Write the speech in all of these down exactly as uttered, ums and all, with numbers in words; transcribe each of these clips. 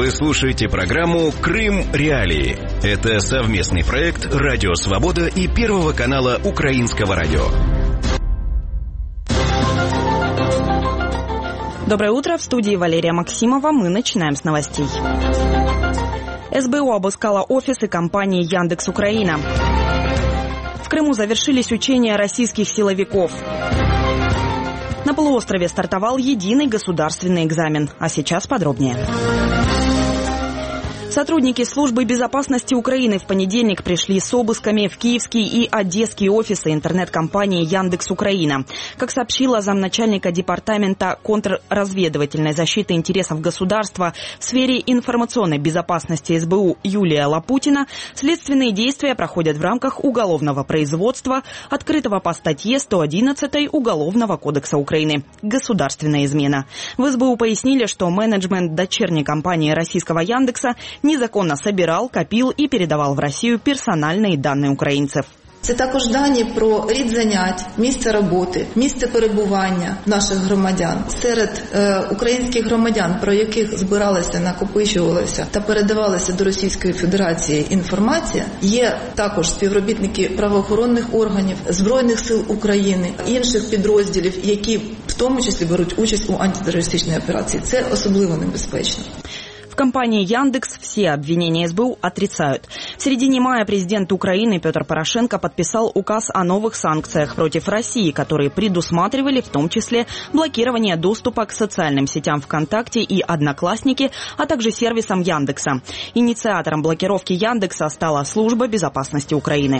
Вы слушаете программу «Крым. Реалии». Это совместный проект «Радио Свобода» и Первого канала Украинского радио. Доброе утро. В студии Валерия Максимова. Мы начинаем с новостей. эс бэ у обыскала офисы компании «Яндекс.Украина». В Крыму завершились учения российских силовиков. На полуострове стартовал единый государственный экзамен. А сейчас подробнее. Сотрудники службы безопасности Украины в понедельник пришли с обысками в киевские и одесские офисы интернет-компании «Яндекс.Украина». Как сообщила замначальника департамента контрразведывательной защиты интересов государства в сфере информационной безопасности эс бэ у Юлия Лапутина, следственные действия проходят в рамках уголовного производства, открытого по статье сто одиннадцать Уголовного кодекса Украины «Государственная измена». В эс бэ у пояснили, что менеджмент дочерней компании российского Яндекса незаконно собирал, копил і передавав в Росію персональні дані українців. Це також дані про рід занять, місце роботи, місце перебування наших громадян. Серед е, українських громадян, про яких збиралася, накопичувалася та передавалася до Російської Федерації інформація, є також співробітники правоохоронних органів, Збройних сил України, інших підрозділів, які в тому числі беруть участь у антитерористичній операції. Це особливо небезпечно. В компании «Яндекс» все обвинения эс бэ у отрицают. В середине мая президент Украины Петр Порошенко подписал указ о новых санкциях против России, которые предусматривали в том числе блокирование доступа к социальным сетям ВКонтакте и Одноклассники, а также сервисам Яндекса. Инициатором блокировки Яндекса стала Служба безопасности Украины.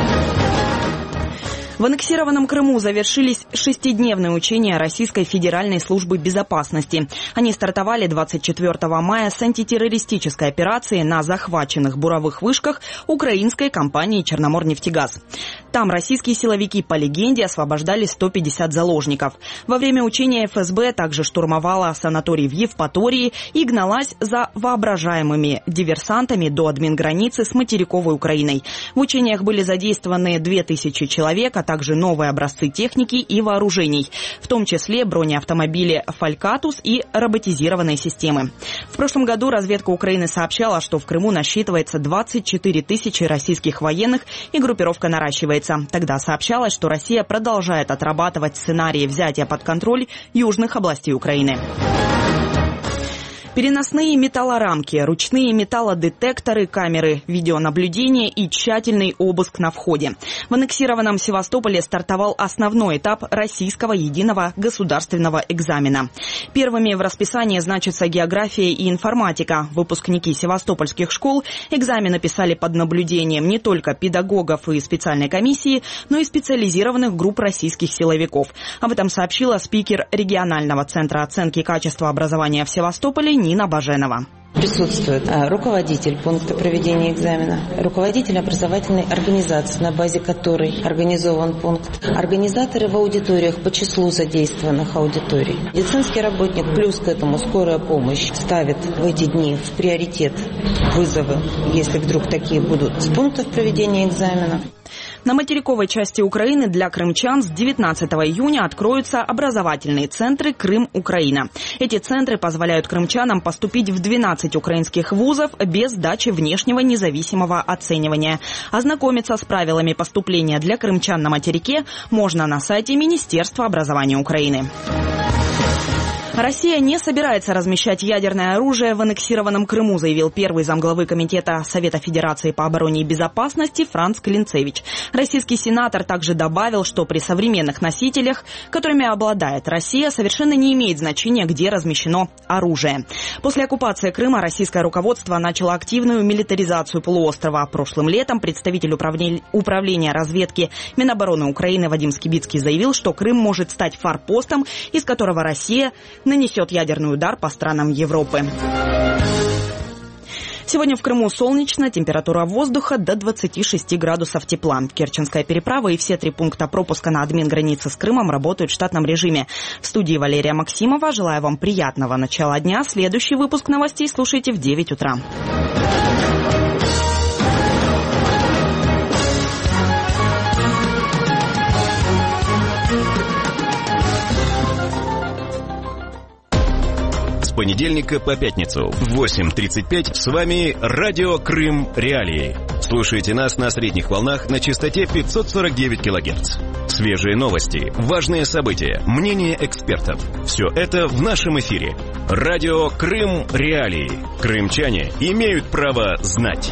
В аннексированном Крыму завершились шестидневные учения Российской Федеральной службы безопасности. Они стартовали двадцать четвёртого мая с антитеррористической операции на захваченных буровых вышках украинской компании «Черноморнефтегаз». Там российские силовики, по легенде, освобождали сто пятьдесят заложников. Во время учения эф эс бэ также штурмовала санаторий в Евпатории и гналась за воображаемыми диверсантами до админграницы с материковой Украиной. В учениях были задействованы две тысячи человек, а также новые образцы техники и вооружений, в том числе бронеавтомобили «Фалькатус» и роботизированные системы. В прошлом году разведка Украины сообщала, что в Крыму насчитывается двадцать четыре тысячи российских военных и группировка наращивается. Тогда сообщалось, что Россия продолжает отрабатывать сценарии взятия под контроль южных областей Украины. Переносные металлорамки, ручные металлодетекторы, камеры видеонаблюдения и тщательный обыск на входе. В аннексированном Севастополе стартовал основной этап российского единого государственного экзамена. Первыми в расписании значатся география и информатика. Выпускники севастопольских школ экзамены писали под наблюдением не только педагогов и специальной комиссии, но и специализированных групп российских силовиков. Об этом сообщила спикер регионального центра оценки качества образования в Севастополе Нина Баженова. Присутствует руководитель пункта проведения экзамена, руководитель образовательной организации, на базе которой организован пункт, организаторы в аудиториях по числу задействованных аудиторий. Медицинский работник плюс к этому скорая помощь ставит в эти дни в приоритет вызовы, если вдруг такие будут, с пунктов проведения экзамена. На материковой части Украины для крымчан с девятнадцатого июня откроются образовательные центры «Крым-Украина». Эти центры позволяют крымчанам поступить в двенадцать украинских вузов без сдачи внешнего независимого оценивания. Ознакомиться с правилами поступления для крымчан на материке можно на сайте Министерства образования Украины. Россия не собирается размещать ядерное оружие в аннексированном Крыму, заявил первый замглавы Комитета Совета Федерации по обороне и безопасности Франц Клинцевич. Российский сенатор также добавил, что при современных носителях, которыми обладает Россия, совершенно не имеет значения, где размещено оружие. После оккупации Крыма российское руководство начало активную милитаризацию полуострова. Прошлым летом представитель управления разведки Минобороны Украины Вадим Скибицкий заявил, что Крым может стать форпостом, из которого Россия нанесет ядерный удар по странам Европы. Сегодня в Крыму солнечно, температура воздуха до двадцати шести градусов тепла. Керченская переправа и все три пункта пропуска на админгранице с Крымом работают в штатном режиме. В студии Валерия Максимова. Желаю вам приятного начала дня. Следующий выпуск новостей слушайте в девять утра. с понедельника по пятницу в восемь тридцать пять с вами Радио Крым Реалии. Слушайте нас на средних волнах на частоте пятьсот сорок девять килогерц. Свежие новости, важные события, мнения экспертов. Все это в нашем эфире. Радио Крым Реалии. Крымчане имеют право знать.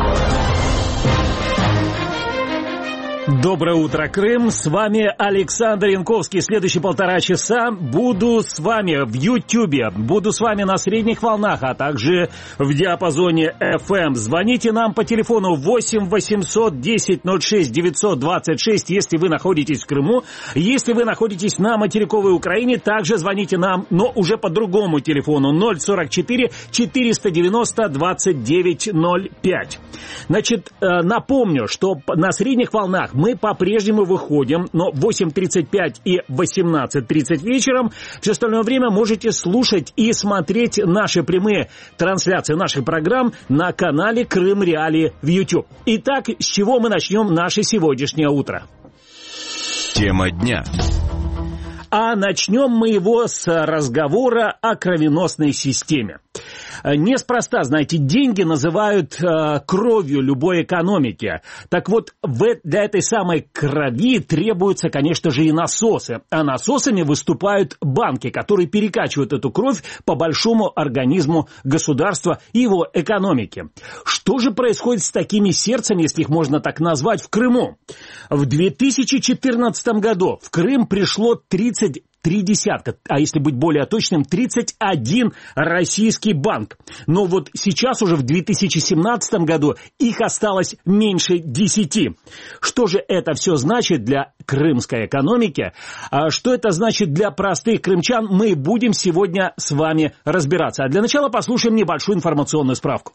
Доброе утро, Крым. С вами Александр Янковский. Следующие полтора часа буду с вами в Ютьюбе, буду с вами на средних волнах, а также в диапазоне эф эм. Звоните нам по телефону восемь восемьсот десять ноль шесть девятьсот двадцать шесть, если вы находитесь в Крыму. Если вы находитесь на материковой Украине, также звоните нам, но уже по другому телефону ноль сорок четыре четыреста девяносто двадцать девять ноль пять. Значит, напомню, что на средних волнах мы по-прежнему выходим, но в восемь тридцать пять и восемнадцать тридцать вечером. Все остальное время можете слушать и смотреть наши прямые трансляции наших программ на канале Крым Реалии в YouTube. Итак, с чего мы начнем наше сегодняшнее утро? Тема дня. А начнем мы его с разговора о кровеносной системе. Неспроста, знаете, деньги называют э, кровью любой экономики. Так вот, в, для этой самой крови требуются, конечно же, и насосы. А насосами выступают банки, которые перекачивают эту кровь по большому организму государства и его экономики. Что же происходит с такими сердцами, если их можно так назвать, в Крыму? В две тысячи четырнадцатом году в Крым пришло тридцать три десятка, а если быть более точным, тридцать один российский банк. Но вот сейчас уже в две тысячи семнадцатом году их осталось меньше десяти. Что же это все значит для крымской экономики? А что это значит для простых крымчан, мы будем сегодня с вами разбираться. А для начала послушаем небольшую информационную справку.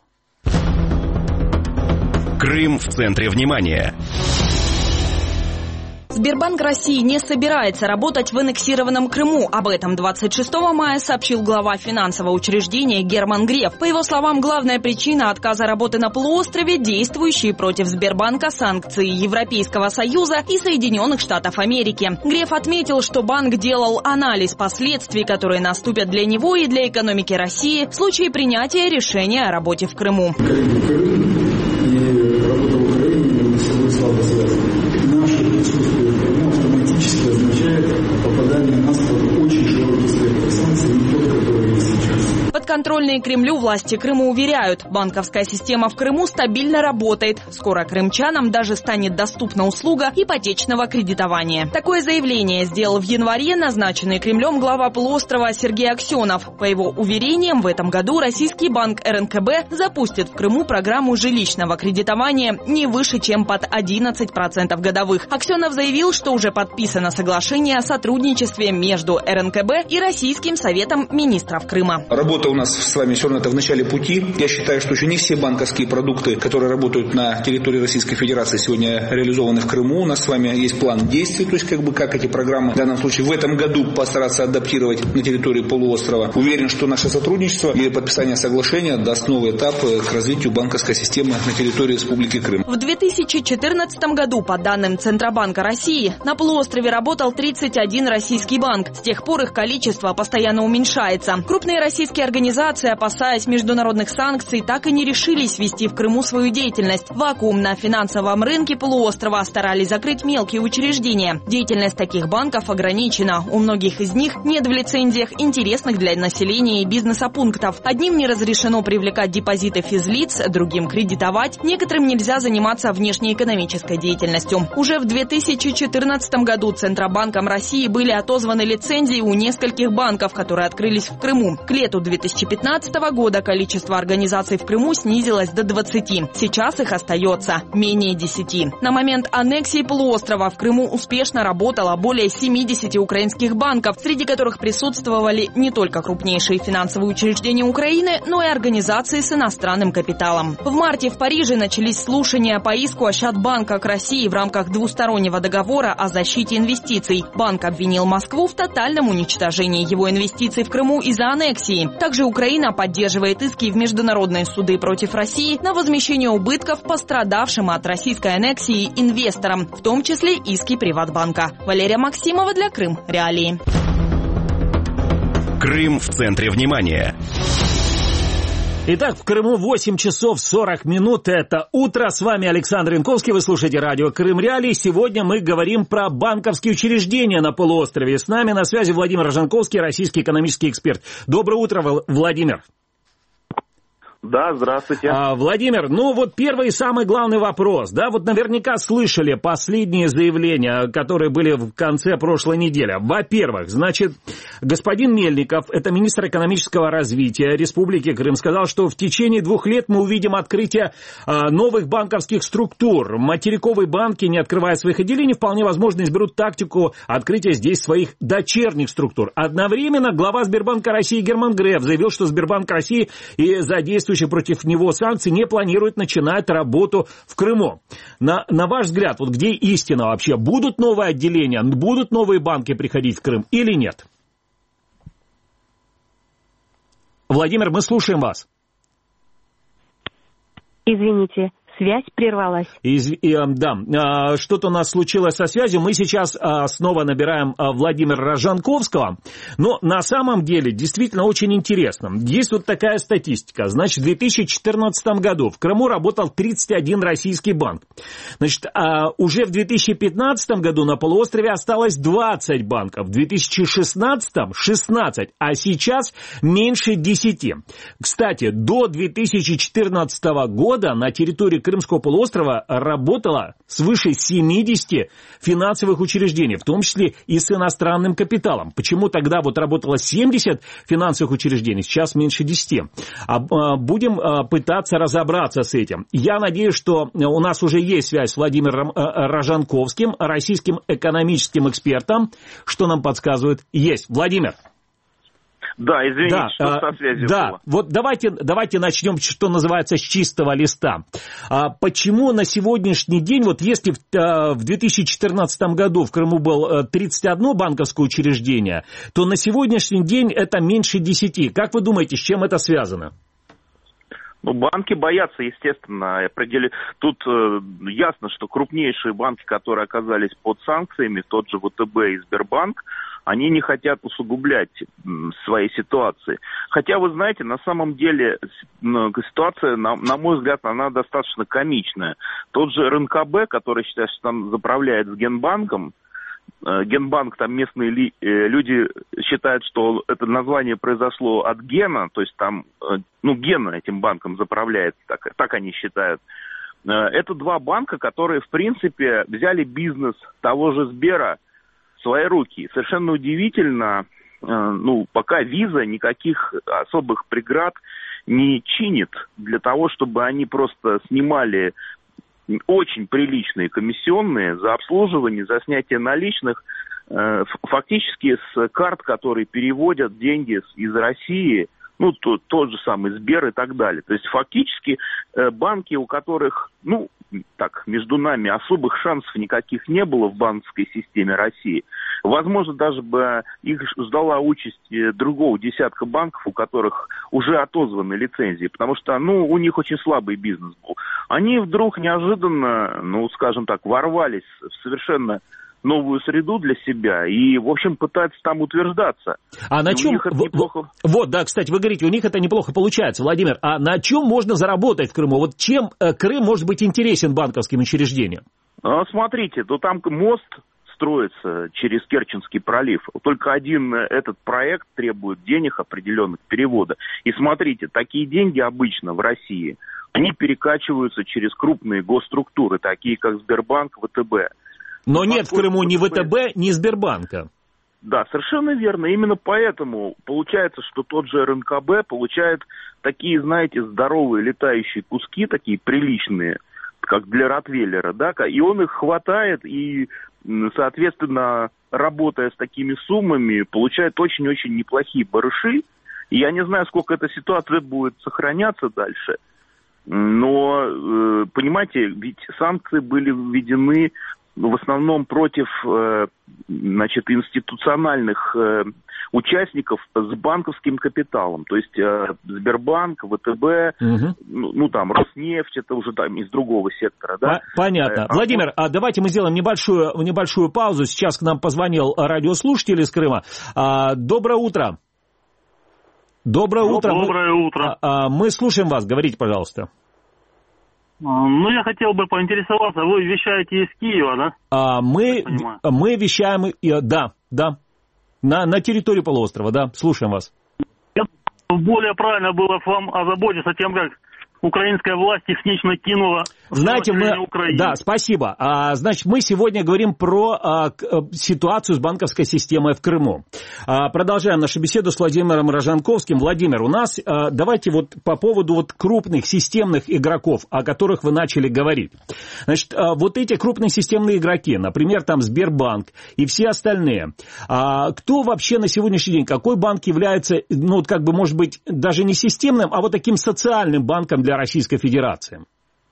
Крым в центре внимания. Сбербанк России не собирается работать в аннексированном Крыму. Об этом двадцать шестого мая сообщил глава финансового учреждения Герман Греф. По его словам, главная причина отказа работы на полуострове – действующие против Сбербанка санкции Европейского Союза и Соединенных Штатов Америки. Греф отметил, что банк делал анализ последствий, которые наступят для него и для экономики России в случае принятия решения о работе в Крыму. Крым, Крым и работа в Украине между собой слабо связаны. Наше присутствие в Крыму автоматически означает попадание нас под очень широкий спектр санкций, не тот, который есть сейчас. Подконтрольные Кремлю власти Крыма уверяют, банковская система в Крыму стабильно работает. Скоро крымчанам даже станет доступна услуга ипотечного кредитования. Такое заявление сделал в январе назначенный Кремлем глава полуострова Сергей Аксенов. По его уверениям, в этом году российский банк эр эн ка бэ запустит в Крыму программу жилищного кредитования не выше, чем под одиннадцать процентов годовых. Аксенов заявил, что уже подписано соглашение о сотрудничестве между эр эн ка бэ и Российским советом министров Крыма. Работа у нас с вами все равно это в начале пути. Я считаю, что еще не все банковские продукты, которые работают на территории Российской Федерации, сегодня реализованы в Крыму. У нас с вами есть план действий, то есть как бы как эти программы в данном случае в этом году постараться адаптировать на территории полуострова. Уверен, что наше сотрудничество и подписание соглашения даст новый этап к развитию банковской системы на территории Республики Крым. В две тысячи четырнадцатом году, по данным Центробанка России, на полуострове работал тридцать один российский банк. С тех пор их количество постоянно уменьшается. Крупные российские организации, опасаясь международных санкций, так и не решились вести в Крыму свою деятельность. Вакуум на финансовом рынке полуострова старались закрыть мелкие учреждения. Деятельность таких банков ограничена. У многих из них нет в лицензиях интересных для населения и бизнеса пунктов. Одним не разрешено привлекать депозиты физлиц, другим кредитовать, некоторым нельзя заниматься внешнеэкономической деятельностью. Уже в две тысячи четырнадцатом году Центробанком России были отозваны лицензии у нескольких банков, которые открылись в Крыму. К лету две тысячи пятнадцатого года количество организаций в Крыму снизилось до двадцати. Сейчас их остается менее десяти. На момент аннексии полуострова в Крыму успешно работало более семидесяти украинских банков, среди которых присутствовали не только крупнейшие финансовые учреждения Украины, но и организации с иностранным капиталом. В марте в Париже начались слушания по иску Ощадбанка к России в рамках двустороннего договора о защите инвестиций. Банк обвинил Москву в тотальном уничтожении его инвестиций в Крыму из-за аннексии. Также Украина поддерживает иски в международные суды против России на возмещение убытков пострадавшим от российской аннексии инвесторам, в том числе иски Приватбанка. Валерия Максимова для Крым Реалии. Крым в центре внимания. Итак, в Крыму восемь часов сорок минут. Это утро. С вами Александр Янковский. Вы слушаете радио Крым Реалии. Сегодня мы говорим про банковские учреждения на полуострове. С нами на связи Владимир Рожанковский, российский экономический эксперт. Доброе утро, Владимир. Да, здравствуйте. А, Владимир, ну вот первый и самый главный вопрос, да, вот наверняка слышали последние заявления, которые были в конце прошлой недели. Во-первых, значит, господин Мельников, это министр экономического развития Республики Крым, сказал, что в течение двух лет мы увидим открытие а, новых банковских структур. Материковые банки, не открывая своих отделений, вполне возможно изберут тактику открытия здесь своих дочерних структур. Одновременно глава Сбербанка России Герман Греф заявил, что Сбербанк России и задействующие против него санкции не планирует начинать работу в Крыму. На, на ваш взгляд, вот где истина вообще? Будут новые отделения, будут новые банки приходить в Крым или нет? Владимир, мы слушаем вас. Извините. Связь прервалась. Из, и, да, что-то у нас случилось со связью. Мы сейчас снова набираем Владимира Рожанковского. Но на самом деле действительно очень интересно. Есть вот такая статистика. Значит, в две тысячи четырнадцатом году в Крыму работал тридцать один российский банк. Значит, уже в две тысячи пятнадцатом году на полуострове осталось двадцать банков. В две тысячи шестнадцатом шестнадцать, а сейчас меньше десяти. Кстати, до две тысячи четырнадцатого года на территории Крымского полуострова работало свыше семидесяти финансовых учреждений, в том числе и с иностранным капиталом. Почему тогда вот работало семьдесят финансовых учреждений, сейчас меньше десяти? Будем пытаться разобраться с этим. Я надеюсь, что у нас уже есть связь с Владимиром Рожанковским, российским экономическим экспертом. Что нам подсказывает? Есть. Владимир. Да, извините, да, что а, со связью да, было. Вот давайте, давайте начнем, что называется, с чистого листа. А почему на сегодняшний день, вот если в, а, в две тысячи четырнадцатом году в Крыму было тридцать одно банковское учреждение, то на сегодняшний день это меньше десяти. Как вы думаете, с чем это связано? Ну, банки боятся, естественно. Тут э, ясно, что крупнейшие банки, которые оказались под санкциями, тот же ВТБ и Сбербанк, они не хотят усугублять свои ситуации. Хотя, вы знаете, на самом деле ситуация, на, на мой взгляд, она достаточно комичная. Тот же РНКБ, который считает, что там заправляет с Генбанком, Генбанк, там местные ли, люди считают, что это название произошло от Гена, то есть там, ну, Гена этим банком заправляет, так, так они считают. Это два банка, которые, в принципе, взяли бизнес того же Сбера в свои руки. Совершенно удивительно, ну, пока Виза никаких особых преград не чинит для того, чтобы они просто снимали очень приличные комиссионные за обслуживание, за снятие наличных, э, фактически с карт, которые переводят деньги из России, ну, то, тот же самый Сбер и так далее. То есть фактически э, банки, у которых, ну, так, между нами особых шансов никаких не было в банковской системе России, возможно, даже бы их ждала участь другого десятка банков, у которых уже отозваны лицензии, потому что, ну, у них очень слабый бизнес был. Они вдруг неожиданно, ну, скажем так, ворвались в совершенно новую среду для себя и, в общем, пытаются там утверждаться. А на чем... неплохо... Вот, да, кстати, вы говорите, у них это неплохо получается, Владимир. А на чем можно заработать в Крыму? Вот чем Крым может быть интересен банковским учреждениям? А, смотрите, то там мост строится через Керченский пролив. Только один этот проект требует денег определенных, перевода. И смотрите, такие деньги обычно в России, они перекачиваются через крупные госструктуры, такие как Сбербанк, ВТБ. Но нет в Крыму ни ВТБ, ни Сбербанка. Да, совершенно верно. Именно поэтому получается, что тот же РНКБ получает такие, знаете, здоровые летающие куски, такие приличные, как для Ротвейлера, да, и он их хватает и, соответственно, работая с такими суммами, получает очень-очень неплохие барыши. И я не знаю, сколько эта ситуация будет сохраняться дальше, но, понимаете, ведь санкции были введены в основном против, значит, институциональных участников с банковским капиталом. То есть Сбербанк, ВТБ, угу. ну, ну там Роснефть, это уже там из другого сектора. Да? Понятно. А, Владимир, а давайте мы сделаем небольшую, небольшую паузу. Сейчас к нам позвонил радиослушатель из Крыма. А, доброе утро. Доброе утро. Доброе мы, утро. А, мы слушаем вас. Говорите, пожалуйста. Ну, я хотел бы поинтересоваться. Вы вещаете из Киева, да? А, мы, мы вещаем... Да, да. На, на территории полуострова, да. Слушаем вас. Более правильно было вам озаботиться тем, как украинская власть технично кинула... Знаете, мы... Да, спасибо. А, значит, мы сегодня говорим про а, ситуацию с банковской системой в Крыму. А, продолжаем нашу беседу с Владимиром Рожанковским. Владимир, у нас а, давайте вот по поводу вот крупных системных игроков, о которых вы начали говорить. Значит, а, вот эти крупные системные игроки, например, там Сбербанк и все остальные, а, кто вообще на сегодняшний день, какой банк является, ну, как бы, может быть, даже не системным, а вот таким социальным банком для Российской Федерации?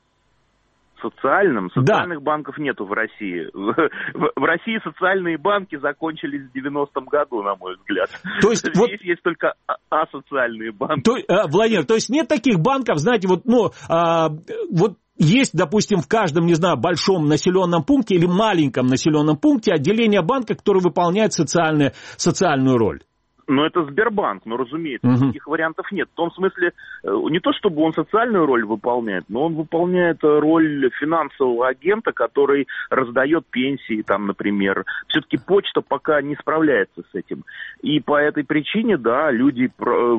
Социальным? Социальных да. банков нету в России. В, в, в России социальные банки закончились в девяностом году, на мой взгляд. То есть, Здесь вот, есть только асоциальные банки. То, а, Владимир, то есть нет таких банков, знаете, вот, ну, а, вот есть, допустим, в каждом, не знаю, большом населенном пункте или маленьком населенном пункте отделение банка, которое выполняет социальную, социальную роль. Ну, это Сбербанк, ну, разумеется, угу. таких вариантов нет. В том смысле, не то чтобы он социальную роль выполняет, но он выполняет роль финансового агента, который раздает пенсии, там, например. Все-таки почта пока не справляется с этим. И по этой причине, да, люди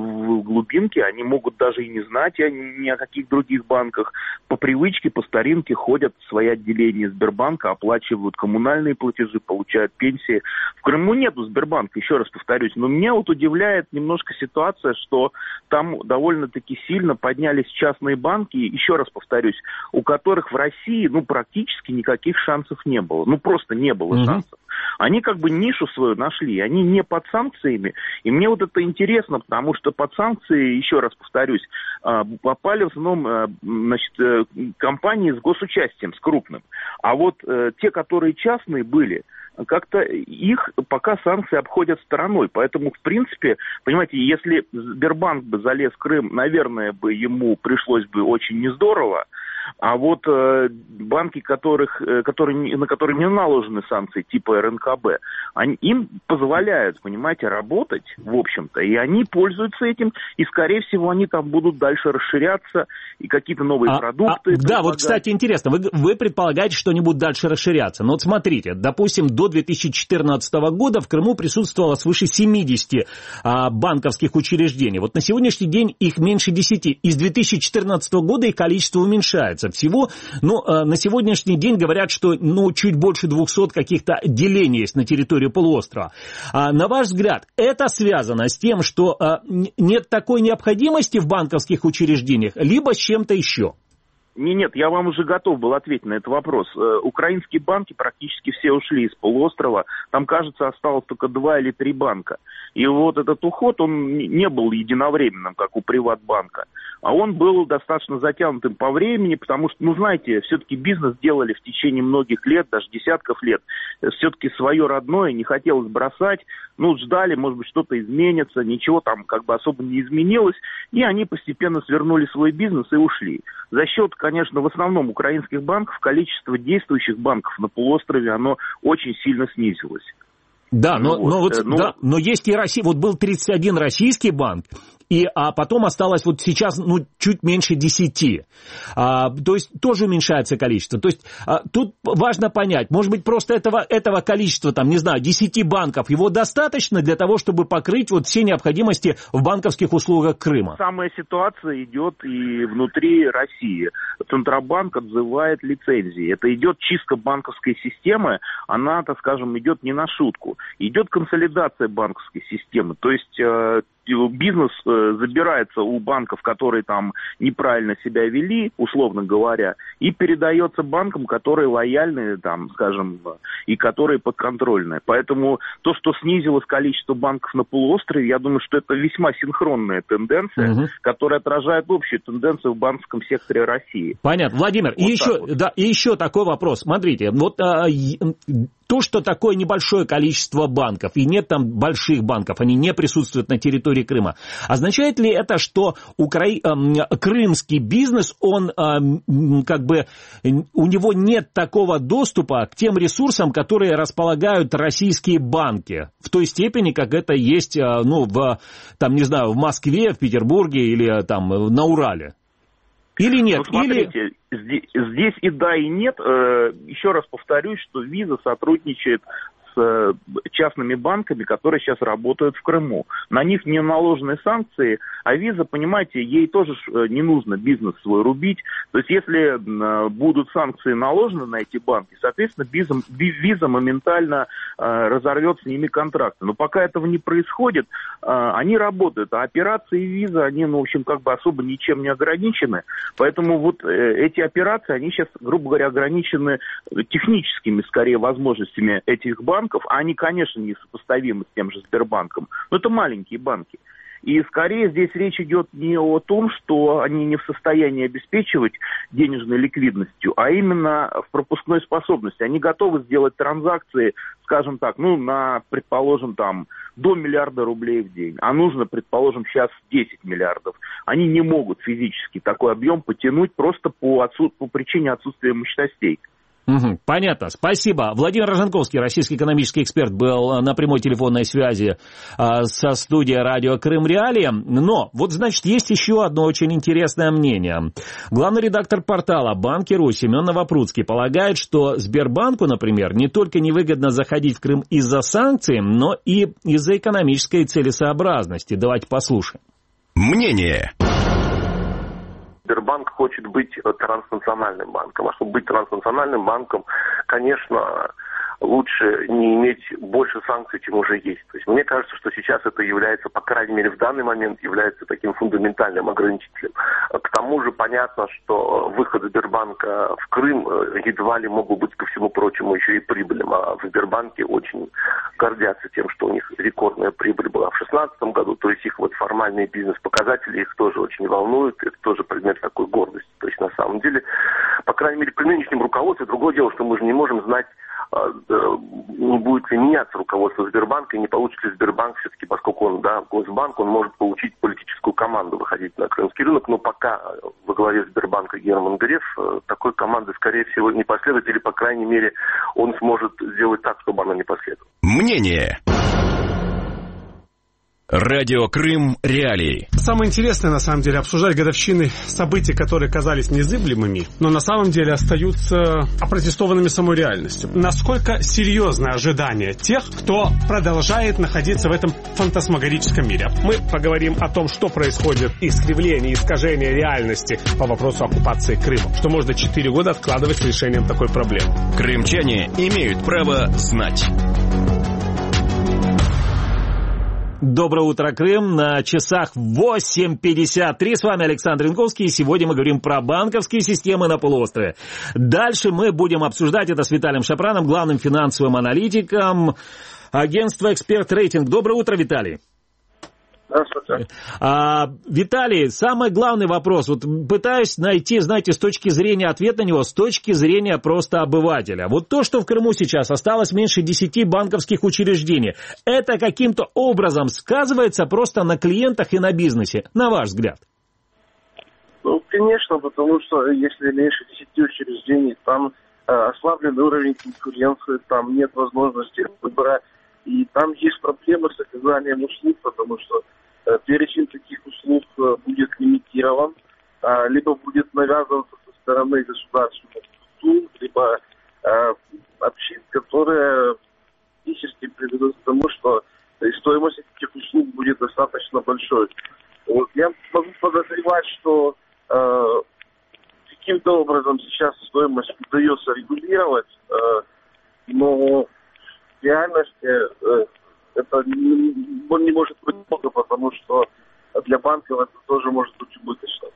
в глубинке, они могут даже и не знать ни о каких других банках. По привычке, по старинке ходят в свои отделения Сбербанка, оплачивают коммунальные платежи, получают пенсии. В Крыму нету Сбербанка, еще раз повторюсь, но меня вот удивляет немножко ситуация, что там довольно-таки сильно поднялись частные банки, еще раз повторюсь, у которых в России, ну, практически никаких шансов не было. Ну, просто не было mm-hmm. шансов. Они как бы нишу свою нашли, они не под санкциями. И мне вот это интересно, потому что под санкции, еще раз повторюсь, попали в основном, значит, компании с госучастием, с крупным. А вот те, которые частные были, как-то их пока санкции обходят стороной. Поэтому, в принципе, понимаете, если Сбербанк бы залез в Крым, наверное, бы ему пришлось бы очень нездорово. А вот э, банки, которых, э, которые, на которые не наложены санкции, типа эр эн ка бэ, они, им позволяют, понимаете, работать, в общем-то, и они пользуются этим, и, скорее всего, они там будут дальше расширяться, и какие-то новые а, продукты. А, да, вот, кстати, интересно, вы, вы предполагаете, что они будут дальше расширяться. Но вот смотрите, допустим, до две тысячи четырнадцатого года в Крыму присутствовало свыше семидесяти а, банковских учреждений. Вот на сегодняшний день их меньше десяти. И с две тысячи четырнадцатого года их количество уменьшается. Всего, но э, на сегодняшний день говорят, что ну, чуть больше двухсот каких-то отделений есть на территории полуострова. А, на ваш взгляд, это связано с тем, что э, нет такой необходимости в банковских учреждениях, либо с чем-то еще? Не, нет, я вам уже готов был ответить на этот вопрос. Э, украинские банки практически все ушли из полуострова. Там, кажется, осталось только два или три банка. И вот этот уход, он не был единовременным, как у Приватбанка. А он был достаточно затянутым по времени, потому что, ну, знаете, все-таки бизнес делали в течение многих лет, даже десятков лет. Все-таки свое родное не хотелось бросать. Ну, ждали, может быть, что-то изменится. Ничего там как бы особо не изменилось. И они постепенно свернули свой бизнес и ушли. За счет, конечно, в основном украинских банков, количество действующих банков на полуострове, оно очень сильно снизилось. Да, но, вот, но, вот, ну, да, но есть и Россия. Вот был тридцать один российский банк, и, а потом осталось вот сейчас ну, чуть меньше десяти. А, то есть тоже уменьшается количество. То есть а, тут важно понять, может быть, просто этого, этого количества, там, не знаю, десяти банков, его достаточно для того, чтобы покрыть вот все необходимости в банковских услугах Крыма? Самая ситуация идет и внутри России. Центробанк отзывает лицензии. Это идет чистка банковской системы, она, так скажем, идет не на шутку. Идет консолидация банковской системы. То есть э, бизнес э, забирается у банков, которые там неправильно себя вели, условно говоря, и передается банкам, которые лояльны, там, скажем, и которые подконтрольны. Поэтому то, что снизилось количество банков на полуострове, я думаю, что это весьма синхронная тенденция, угу. которая отражает общую тенденцию в банковском секторе России. Понятно. Владимир, вот и, еще, вот. да, и еще такой вопрос. Смотрите, вот а, То, что такое небольшое количество банков, и нет там больших банков, они не присутствуют на территории Крыма, означает ли это, что укра... крымский бизнес, он как бы, у него нет такого доступа к тем ресурсам, которые располагают российские банки, в той степени, как это есть, ну, в, там, не знаю, в Москве, в Петербурге или там на Урале? Или нет? Ну, смотрите, Или... здесь, здесь и да, и нет. Еще раз повторюсь, что Visa сотрудничает с частными банками, которые сейчас работают в Крыму. На них не наложены санкции, а Visa, понимаете, ей тоже не нужно бизнес свой рубить. То есть если будут санкции наложены на эти банки, соответственно, Visa, Visa моментально разорвет с ними контракты. Но пока этого не происходит, они работают. А операции Visa, они, ну, в общем, как бы особо ничем не ограничены. Поэтому вот эти операции, они сейчас, грубо говоря, ограничены техническими, скорее, возможностями этих банков. А они, конечно, не сопоставимы с тем же Сбербанком. Но это маленькие банки. И скорее здесь речь идет не о том, что они не в состоянии обеспечивать денежной ликвидностью, а именно в пропускной способности. Они готовы сделать транзакции, скажем так, ну, на, предположим, там, до миллиарда рублей в день. А нужно, предположим, сейчас десять миллиардов. Они не могут физически такой объем потянуть просто по, отсут... по причине отсутствия мощностей. Угу, понятно, спасибо. Владимир Роженковский, российский экономический эксперт, был на прямой телефонной связи а, со студией радио Крым Реалии. Но вот, значит, есть еще одно очень интересное мнение. Главный редактор портала «Банки.ру» Семен Новопрудский полагает, что Сбербанку, например, не только невыгодно заходить в Крым из-за санкций, но и из-за экономической целесообразности. Давайте послушаем. Мнение. Сбербанк хочет быть транснациональным банком. А чтобы быть транснациональным банком, конечно, лучше не иметь больше санкций, чем уже есть. То есть мне кажется, что сейчас это является, по крайней мере, в данный момент является таким фундаментальным ограничителем. К тому же понятно, что выход Сбербанка в Крым едва ли могут быть, ко всему прочему, еще и прибылем. А в Сбербанке очень гордятся тем, что у них рекордная прибыль была в две тысячи шестнадцатом году. То есть их вот формальные бизнес-показатели их тоже очень волнуют. Это тоже предмет такой гордости. То есть на самом деле, по крайней мере, при нынешнем руководстве, другое дело, что мы же не можем знать, не будет ли меняться руководство Сбербанка, и не получит ли Сбербанк все-таки, поскольку он, да, Госбанк, он может получить политическую команду выходить на крымский рынок, но пока во главе Сбербанка Герман Греф, такой команды, скорее всего, не последует, или, по крайней мере, он сможет сделать так, чтобы она не последовала. Мнение. Радио Крым Реалии. Самое интересное, на самом деле, обсуждать годовщины событий, которые казались незыблемыми, но на самом деле остаются опротестованными самой реальностью. Насколько серьезное ожидание тех, кто продолжает находиться в этом фантасмагорическом мире? Мы поговорим о том, что происходит, искривление, искажение реальности по вопросу оккупации Крыма. Что можно четыре года откладывать с решением такой проблемы. Крымчане имеют право знать. Доброе утро, Крым. На часах восемь пятьдесят три. С вами Александр Янковский. И сегодня мы говорим про банковские системы на полуострове. Дальше мы будем обсуждать это с Виталием Шапраном, главным финансовым аналитиком агентства «Эксперт Рейтинг». Доброе утро, Виталий. Здравствуйте. А, Виталий, самый главный вопрос. Вот пытаюсь найти, знаете, с точки зрения ответ на него, с точки зрения просто обывателя. Вот то, что в Крыму сейчас осталось меньше десяти банковских учреждений, это каким-то образом сказывается просто на клиентах и на бизнесе, на ваш взгляд? Ну, конечно, потому что если меньше десяти учреждений, там э, ослабленный уровень конкуренции, там нет возможности выбора. И там есть проблемы с оказанием услуг, потому что э, перечень таких услуг э, будет лимитирован, э, либо будет навязываться со стороны государственных структур, либо э, общин, которые фактически приведут к тому, что э, стоимость этих услуг будет достаточно большой. Вот. Я могу подозревать, что э, каким-то образом сейчас стоимость удается регулировать, э, но в реальности э, это не, не может быть много, потому что для банков это тоже может быть убыточно.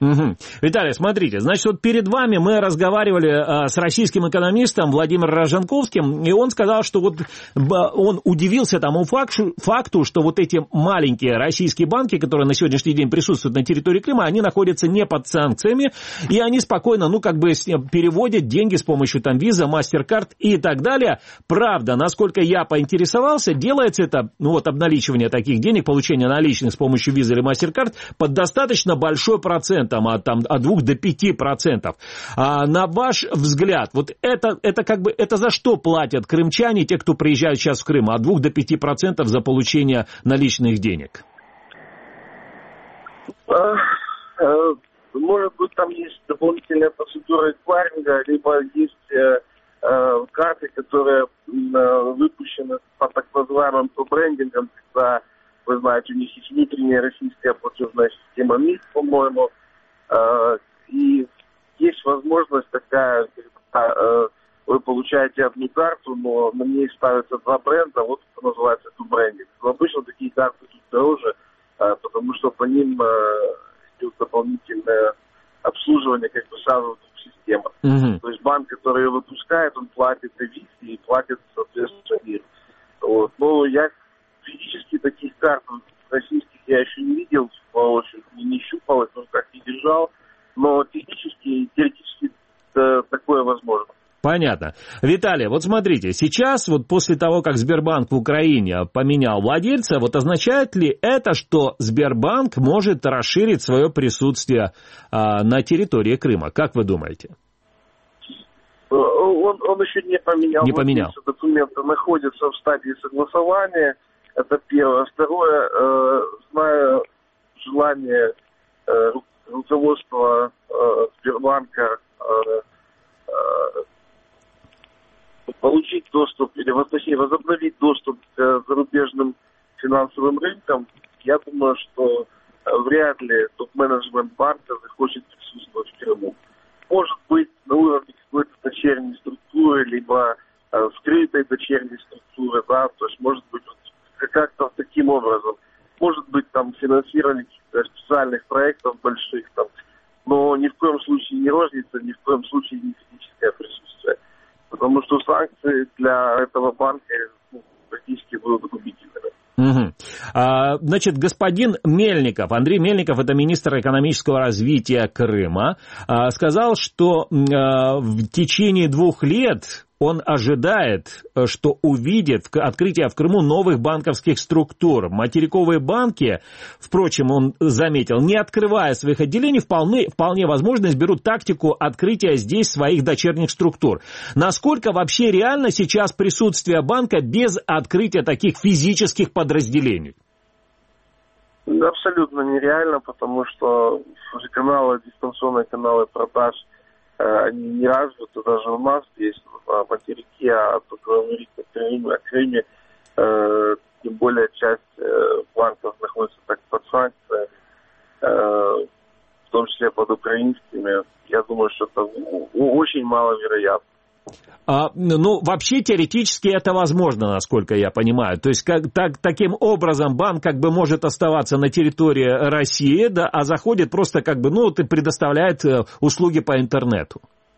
Угу. Виталий, смотрите, значит, вот перед вами мы разговаривали а, с российским экономистом Владимиром Роженковским, и он сказал, что вот б, он удивился тому факту, факту, что вот эти маленькие российские банки, которые на сегодняшний день присутствуют на территории Крыма, они находятся не под санкциями, и они спокойно, ну, как бы переводят деньги с помощью там Visa, MasterCard и так далее. Правда, насколько я поинтересовался, делается это, ну, вот обналичивание таких денег, получение наличных с помощью Visa или MasterCard под достаточно большой процент, там, от, там, от двух до пяти процентов. А на ваш взгляд, вот это, это как бы, это за что платят крымчане, те, кто приезжают сейчас в Крым, от двух до пяти процентов за получение наличных денег? Может быть, там есть дополнительная процедура эквайринга, либо есть э, э, карты, которые э, выпущены по так называемым брендингам, когда, вы знаете, у них есть внутренняя российская платежная система МИД, по-моему, э, и есть возможность такая, когда э, вы получаете одну карту, но на ней ставятся два бренда, вот это называется брендинг. Но обычно такие карты тут дороже, э, потому что по ним э, идет дополнительное обслуживание как бы сразу в двух системах. Mm-hmm. То есть банк, который ее выпускает, он платит и и платит, соответственно, мир. Вот. Но я физически таких карт российских я еще не видел, в очередь, не щупал, ну, как не держал, но технически и теоретически такое возможно. Понятно. Виталий, вот смотрите, сейчас вот после того, как Сбербанк в Украине поменял владельца, вот означает ли это, что Сбербанк может расширить свое присутствие а, на территории Крыма? Как вы думаете? Он, он еще не поменял. Не поменял. Документы находятся в стадии согласования. Это первое. Второе, э, зная желание э, руководства э, Сбербанка э, э, получить доступ, или, точнее, возобновить доступ к зарубежным финансовым рынкам, я думаю, что вряд ли топ-менеджмент банка захочет присутствовать в Крыму. Может быть, на уровне какой-то дочерней структуры, либо э, скрытой дочерней структуры, да, то есть, может быть, вот, как-то таким образом. Может быть, там, финансирование каких-то специальных проектов больших, там, но ни в коем случае не розница, ни в коем случае не физическое присутствие. Потому что санкции для этого банка, ну, практически будут губительными. Угу. А, значит, господин Мельников, Андрей Мельников, это министр экономического развития Крыма, а, сказал, что а, в течение двух лет он ожидает, что увидит открытие в Крыму новых банковских структур. Материковые банки, впрочем, он заметил, не открывая своих отделений, вполне, вполне возможно изберут тактику открытия здесь своих дочерних структур. Насколько вообще реально сейчас присутствие банка без открытия таких физических подразделений? Абсолютно нереально, потому что каналы, дистанционные каналы продаж, они не развиты, даже у нас есть на материке, а то говорить о Крыме, о Крыме э, тем более часть э, банков находится так под санкциями, э, в том числе под украинскими. Я думаю, что это очень маловероятно. А, ну, вообще теоретически это возможно, насколько я понимаю. То есть как, так, таким образом банк как бы может оставаться на территории России, да, а заходит просто как бы, ну, и предоставляет услуги по интернету.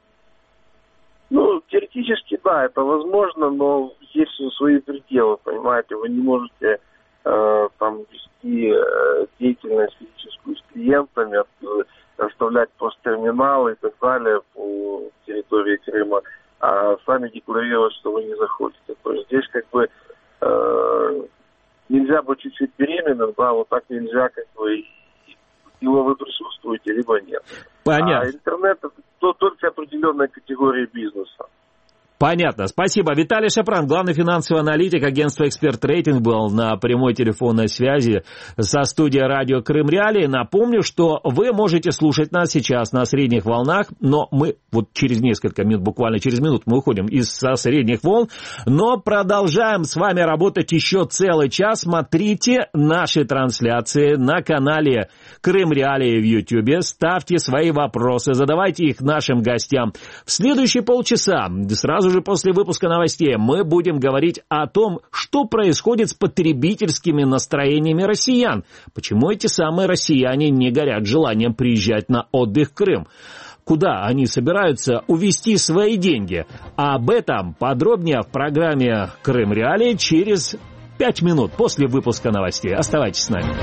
Ну, теоретически, да, это возможно, но есть свои пределы, понимаете. Вы не можете э, там вести э, деятельность физическую с клиентами, оставлять посттерминалы и так далее по территории Крыма, а сами декларировать, что вы не заходите. То есть здесь как бы э, нельзя быть чуть-чуть беременным, да, вот так нельзя, как бы, либо вы присутствуете, либо нет. Понятно. А интернет — это только определенная категория бизнеса. Понятно. Спасибо. Виталий Шапран, главный финансовый аналитик агентства «Эксперт Рейтинг», был на прямой телефонной связи со студией радио Крым Реалии. Напомню, что вы можете слушать нас сейчас на средних волнах, но мы вот через несколько минут, буквально через минуту мы уходим из со средних волн, но продолжаем с вами работать еще целый час. Смотрите наши трансляции на канале Крым Реалии в Ютьюбе, ставьте свои вопросы, задавайте их нашим гостям. В следующие полчаса сразу сразу же после выпуска новостей мы будем говорить о том, что происходит с потребительскими настроениями россиян. Почему эти самые россияне не горят желанием приезжать на отдых в Крым? Куда они собираются увезти свои деньги? А об этом подробнее в программе «Крым Реалии» через пять минут после выпуска новостей. Оставайтесь с нами.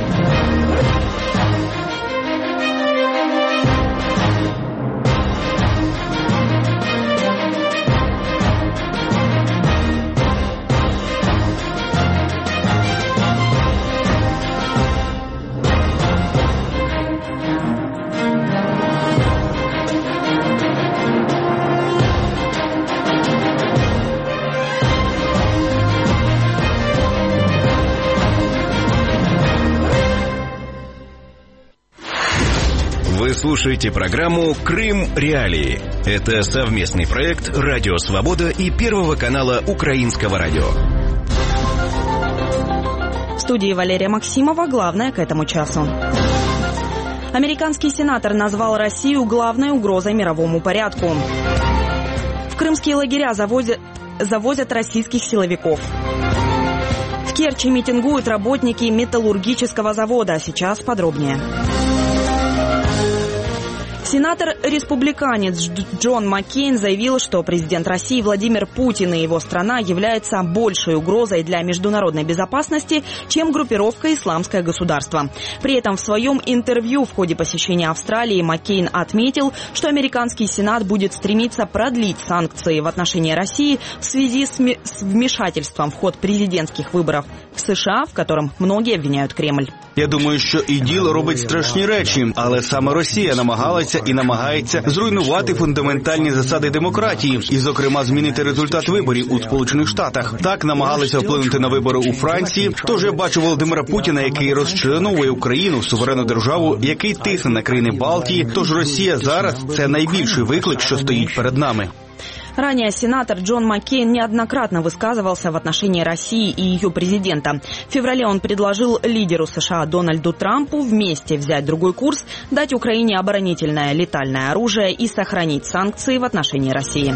Вы слушаете программу «Крым Реалии». Это совместный проект «Радио Свобода» и Первого канала Украинского радио. В студии Валерия Максимова. Главное к этому часу. Американский сенатор назвал Россию главной угрозой мировому порядку. В крымские лагеря завозят, завозят российских силовиков. В Керчи митингуют работники металлургического завода. Сейчас подробнее. Сенатор-республиканец Джон Маккейн заявил, что президент России Владимир Путин и его страна являются большей угрозой для международной безопасности, чем группировка «Исламское государство». При этом в своем интервью в ходе посещения Австралии Маккейн отметил, что американский Сенат будет стремиться продлить санкции в отношении России в связи с вмешательством в ход президентских выборов в США, в котором многие обвиняют Кремль. Я думаю, що іділ робить страшні речі, але саме Росія намагалася і намагається зруйнувати фундаментальні засади демократії і, зокрема, змінити результат виборів у Сполучених Штатах. Так намагалися вплинути на вибори у Франції. Тож я бачу Володимира Путіна, який розчленовує Україну, суверенну державу, який тисне на країни Балтії. Тож Росія зараз – це найбільший виклик, що стоїть перед нами. Ранее сенатор Джон Маккейн неоднократно высказывался в отношении России и ее президента. В феврале он предложил лидеру США Дональду Трампу вместе взять другой курс, дать Украине оборонительное летальное оружие и сохранить санкции в отношении России.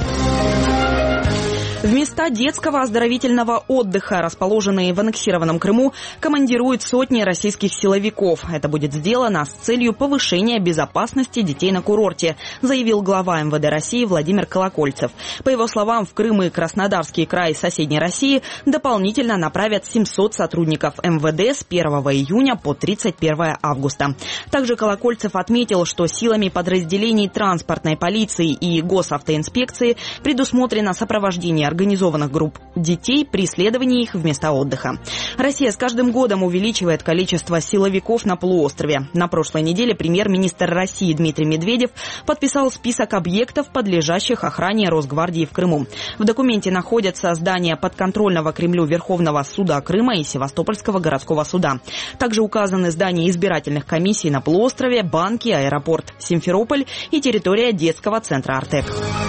В места детского оздоровительного отдыха, расположенные в аннексированном Крыму, командируют сотни российских силовиков. Это будет сделано с целью повышения безопасности детей на курорте, заявил глава эм вэ дэ России Владимир Колокольцев. По его словам, в Крым и Краснодарский край соседней России дополнительно направят семьсот сотрудников эм вэ дэ с первого июня по тридцать первое августа. Также Колокольцев отметил, что силами подразделений транспортной полиции и госавтоинспекции предусмотрено сопровождение организованных групп детей при исследовании их в места отдыха. Россия с каждым годом увеличивает количество силовиков на полуострове. На прошлой неделе премьер-министр России Дмитрий Медведев подписал список объектов, подлежащих охране Росгвардии в Крыму. В документе находятся здания подконтрольного Кремлю Верховного суда Крыма и Севастопольского городского суда. Также указаны здания избирательных комиссий на полуострове, банки, аэропорт Симферополь и территория детского центра «Артек».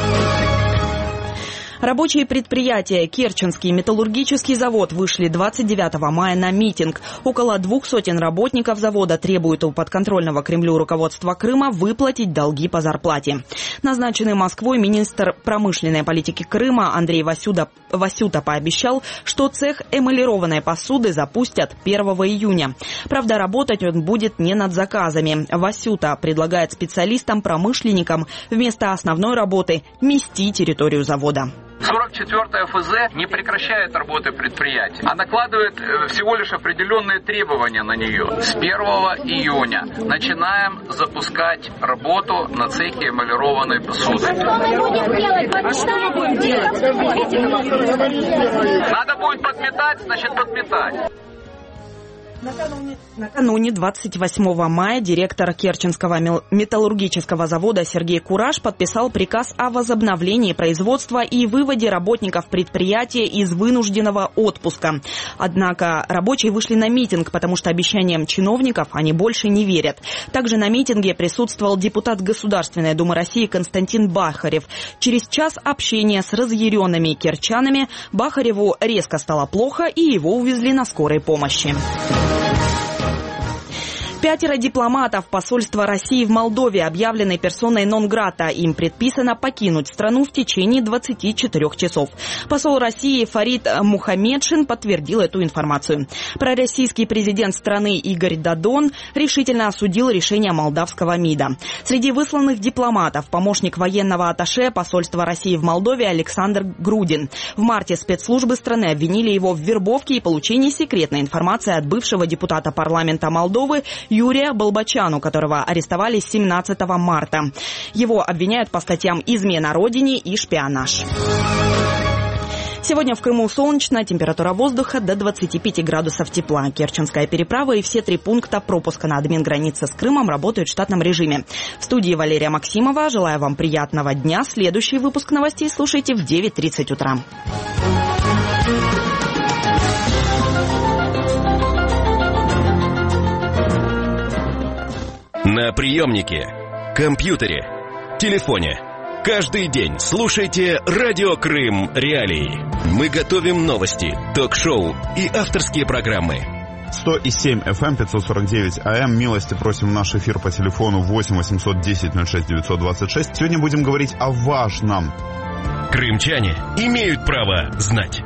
Рабочие предприятия «Керченский металлургический завод» вышли двадцать девятого мая на митинг. Около двух сотен работников завода требуют у подконтрольного Кремлю руководства Крыма выплатить долги по зарплате. Назначенный Москвой министр промышленной политики Крыма Андрей Васюта, Васюта пообещал, что цех эмалированной посуды запустят первого июня. Правда, работать он будет не над заказами. Васюта предлагает специалистам-промышленникам вместо основной работы мести территорию завода. сорок четвёртая эф зэ не прекращает работы предприятия, а накладывает всего лишь определенные требования на нее. С первого июня начинаем запускать работу на цехе эмалированной посуды. А что мы будем делать? Надо будет подметать, значит подметать. Накануне, накануне двадцать восьмого мая директор Керченского металлургического завода Сергей Кураж подписал приказ о возобновлении производства и выводе работников предприятия из вынужденного отпуска. Однако рабочие вышли на митинг, потому что обещаниям чиновников они больше не верят. Также на митинге присутствовал депутат Государственной Думы России Константин Бахарев. Через час общения с разъяренными керчанами Бахареву резко стало плохо, и его увезли на скорой помощи. Пятеро дипломатов посольства России в Молдове объявлены персоной нон-грата. Им предписано покинуть страну в течение двадцати четырёх часов. Посол России Фарид Мухаммедшин подтвердил эту информацию. Пророссийский президент страны Игорь Додон решительно осудил решение молдавского МИДа. Среди высланных дипломатов помощник военного атташе посольства России в Молдове Александр Грудин. В марте спецслужбы страны обвинили его в вербовке и получении секретной информации от бывшего депутата парламента Молдовы Юрия Балбачану, которого арестовали семнадцатого марта. Его обвиняют по статьям «Измена родине» и «Шпионаж». Сегодня в Крыму солнечно, температура воздуха до двадцати пяти градусов тепла. Керченская переправа и все три пункта пропуска на админгранице с Крымом работают в штатном режиме. В студии Валерия Максимова. Желаю вам приятного дня. Следующий выпуск новостей слушайте в девять тридцать утра. На приемнике, компьютере, телефоне. Каждый день слушайте «Радио Крым Реалии». Мы готовим новости, ток-шоу и авторские программы. сто и семь эф эм, пятьсот сорок девять а эм. Милости просим в наш эфир по телефону восемь восемьсот десять ноль шесть девятьсот двадцать шесть. Сегодня будем говорить о важном. Крымчане имеют право знать.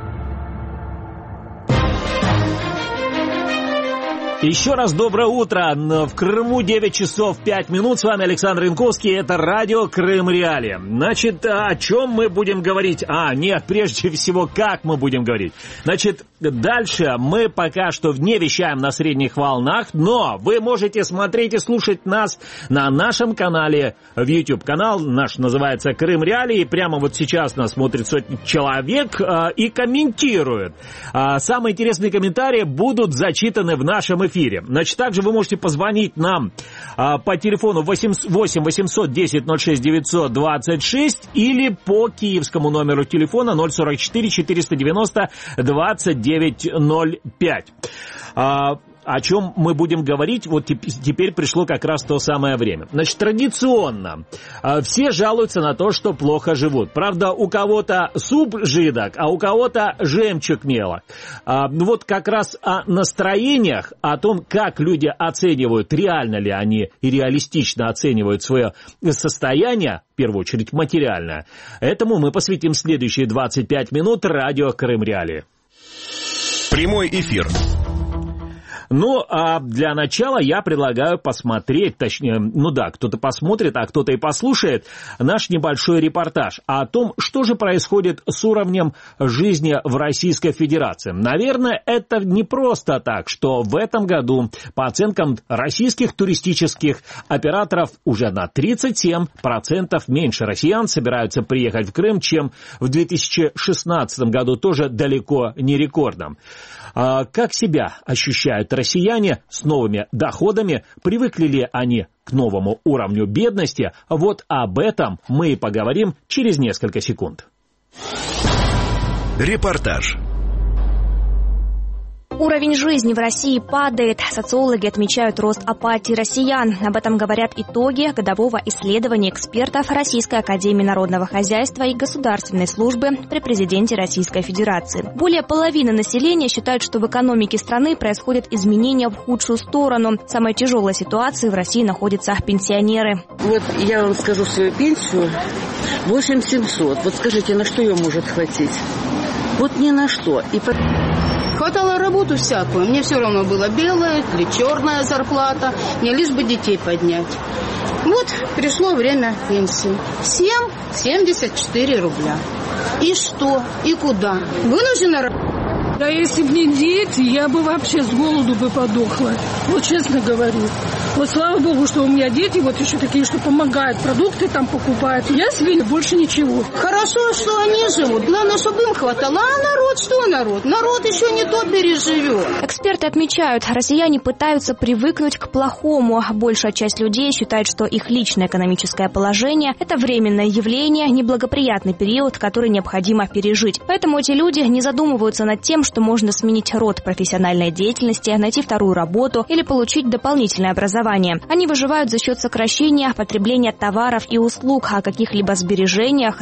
Еще раз доброе утро. В Крыму девять часов пять минут. С вами Александр Янковский. Это радио Крым Реалии. Значит, о чем мы будем говорить? А, нет, прежде всего, как мы будем говорить. Значит, дальше мы пока что не вещаем на средних волнах, но вы можете смотреть и слушать нас на нашем канале в YouTube. Канал наш называется Крым Реалии. Прямо вот сейчас нас смотрит сотни человек а, и комментируют. А, самые интересные комментарии будут зачитаны в нашем эфире. эфире. Значит, также вы можете позвонить нам а, по телефону восемь восемьсот десять ноль шесть девятьсот двадцать шесть или по киевскому номеру телефона ноль сорок четыре четыреста девяносто двадцать девять ноль пять. А, о чем мы будем говорить, вот теперь пришло как раз то самое время. Значит, традиционно все жалуются на то, что плохо живут. Правда, у кого-то суп жидок, а у кого-то жемчуг мелок. Вот как раз о настроениях, о том, как люди оценивают, реально ли они и реалистично оценивают свое состояние, в первую очередь материальное, этому мы посвятим следующие двадцать пять минут радио Крым Реалии. Прямой эфир. Ну, а для начала я предлагаю посмотреть, точнее, ну да, кто-то посмотрит, а кто-то и послушает наш небольшой репортаж о том, что же происходит с уровнем жизни в Российской Федерации. Наверное, это не просто так, что в этом году, по оценкам российских туристических операторов, уже на тридцать семь процентов меньше россиян собираются приехать в Крым, чем в две тысячи шестнадцатом году, тоже далеко не рекордным. А как себя ощущают россияне с новыми доходами? Привыкли ли они к новому уровню бедности? Вот об этом мы и поговорим через несколько секунд. Репортаж. Уровень жизни в России падает. Социологи отмечают рост апатии россиян. Об этом говорят итоги годового исследования экспертов Российской академии народного хозяйства и государственной службы при президенте Российской Федерации. Более половины населения считают, что в экономике страны происходят изменения в худшую сторону. В самой тяжелой ситуации в России находятся пенсионеры. Вот я вам скажу свою пенсию. восемь тысяч семьсот. Вот скажите, на что ее может хватить? Вот ни на что. И по... Хватало работу всякую. Мне все равно было белая или черная зарплата. Мне лишь бы детей поднять. Вот пришло время пенсии. Всем семьдесят четыре рубля. И что? И куда? Вынуждена работать. Да если бы не дети, я бы вообще с голоду бы подохла. Вот честно говорю. Вот слава богу, что у меня дети вот еще такие, что помогают, продукты там покупают. Я себе больше ничего. Хорошо, что они живут. Главное, чтобы им хватало. А народ, что народ? Народ еще не то переживет. Эксперты отмечают, россияне пытаются привыкнуть к плохому. Большая часть людей считает, что их личное экономическое положение – это временное явление, неблагоприятный период, который необходимо пережить. Поэтому эти люди не задумываются над тем, что можно сменить род профессиональной деятельности, найти вторую работу или получить дополнительное образование. Они выживают за счет сокращения потребления товаров и услуг, о каких-либо сбережениях речь вообще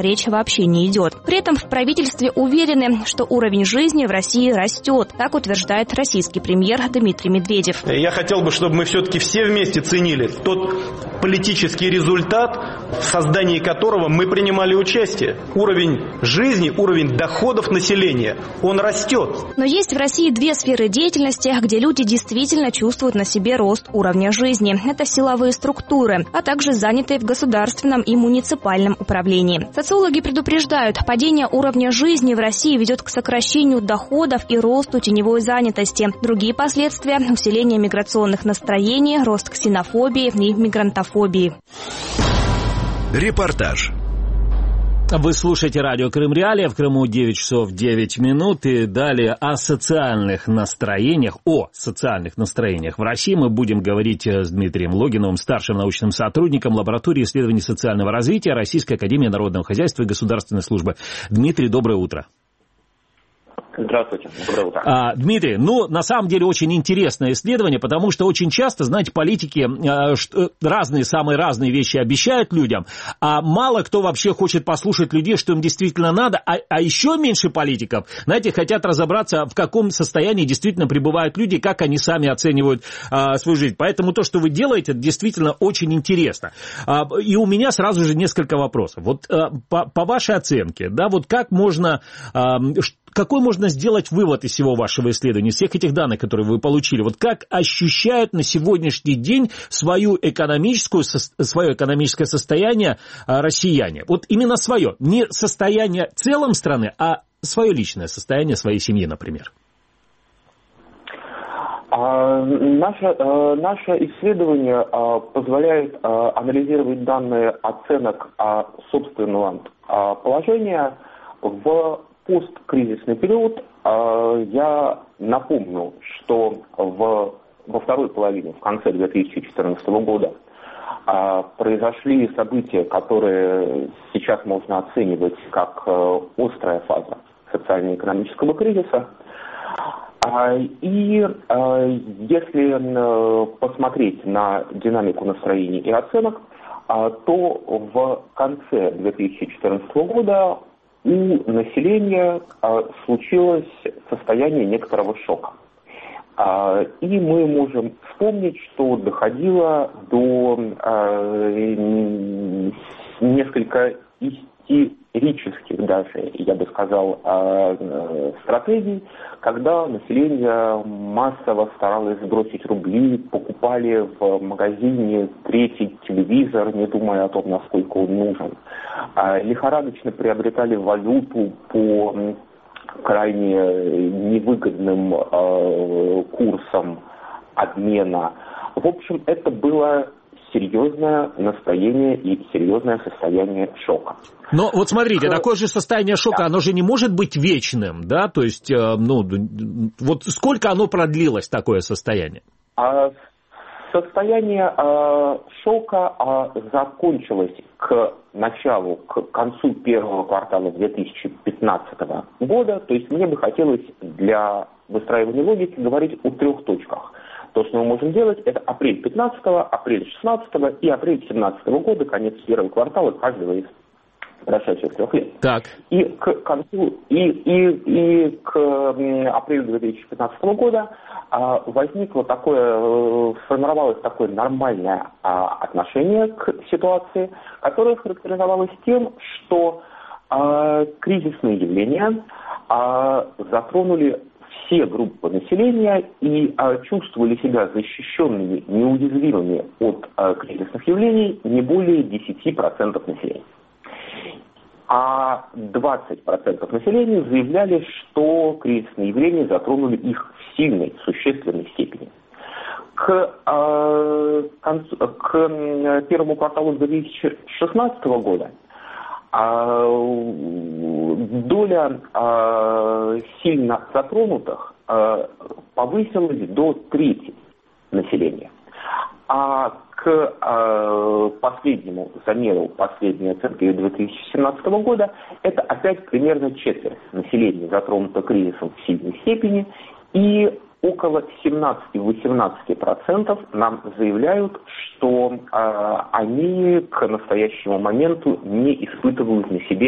вообще не идет. При этом в правительстве уверены, что уровень жизни в России растет, так утверждает российский премьер Дмитрий Медведев. Я хотел бы, чтобы мы все-таки все вместе ценили тот политический результат, в создании которого мы принимали участие. Уровень жизни, уровень доходов населения, он растет. Но есть в России две сферы деятельности, где люди действительно чувствуют на себе рост уровня жизни. Это силовые структуры, а также занятые в государственном и муниципальном управлении. Социологи предупреждают, падение уровня жизни в России ведет к сокращению доходов и росту теневой занятости. Другие последствия – усиление миграционных настроений, рост ксенофобии и мигрантофобии. Репортаж. Вы слушаете радио Крым Реалии. В Крыму девять часов девять минут. И далее о социальных настроениях, о социальных настроениях в России мы будем говорить с Дмитрием Логиновым, старшим научным сотрудником лаборатории исследований социального развития Российской академии народного хозяйства и государственной службы. Дмитрий, доброе утро. Здравствуйте, доброе утро. А, Дмитрий, ну, на самом деле очень интересное исследование, потому что очень часто, знаете, политики а, что, разные, самые разные вещи обещают людям, а мало кто вообще хочет послушать людей, что им действительно надо, а, а еще меньше политиков, знаете, хотят разобраться, в каком состоянии действительно пребывают люди, как они сами оценивают а, свою жизнь. Поэтому то, что вы делаете, это действительно очень интересно. А, и у меня сразу же несколько вопросов. Вот а, по, по вашей оценке, да, вот как можно... А, Какой можно сделать вывод из всего вашего исследования, из всех этих данных, которые вы получили? Вот как ощущают на сегодняшний день свою экономическую, свое экономическое состояние россияне? Вот именно свое, не состояние в целом страны, а свое личное состояние своей семьи, например. А, наше, а, наше исследование а, позволяет а, анализировать данные оценок а, собственного а, положения в посткризисный период. Я напомню, что в, во второй половине, в конце две тысячи четырнадцатого года, произошли события, которые сейчас можно оценивать как острая фаза социально-экономического кризиса. И если посмотреть на динамику настроений и оценок, то в конце две тысячи четырнадцатого года у населения а, случилось состояние некоторого шока. А, и мы можем вспомнить, что доходило до а, несколько истерических даже, я бы сказал, а, стратегий, когда население массово старалось сбросить рубли, покупали в магазине третий телевизор, не думая о том, насколько он нужен. Лихорадочно приобретали валюту по крайне невыгодным э, курсам обмена. В общем, это было серьезное настроение и серьезное состояние шока. Но вот смотрите, К... такое же состояние шока, да. Оно же не может быть вечным, да? То есть, э, ну, вот сколько оно продлилось, такое состояние? А... Состояние э, шока э, закончилось к началу, к концу первого квартала две тысячи пятнадцатого года. То есть мне бы хотелось для выстраивания логики говорить о трех точках. То, что мы можем делать, это апрель пятнадцатого, апрель шестнадцатого и апрель семнадцатого года, конец первого квартала каждого из прошедших трех лет. Так. И к концу, и, и, и к апрелю две тысячи пятнадцатого года а, возникло такое, сформировалось такое нормальное а, отношение к ситуации, которое характеризовалось тем, что а, кризисные явления а, затронули все группы населения и а, чувствовали себя защищенными, неуязвимыми от а, кризисных явлений не более десять процентов населения. А двадцать процентов населения заявляли, что кризисные явления затронули их в сильной, существенной степени. К, э, концу, к первому кварталу две тысячи шестнадцатого года э, доля э, сильно затронутых э, повысилась до трети населения. А к э, последнему замеру, последней оценки две тысячи семнадцатого года, это опять примерно четверть населения затронуто кризисом в сильной степени, и около семнадцать-восемнадцать процентов нам заявляют, что э, они к настоящему моменту не испытывают на себе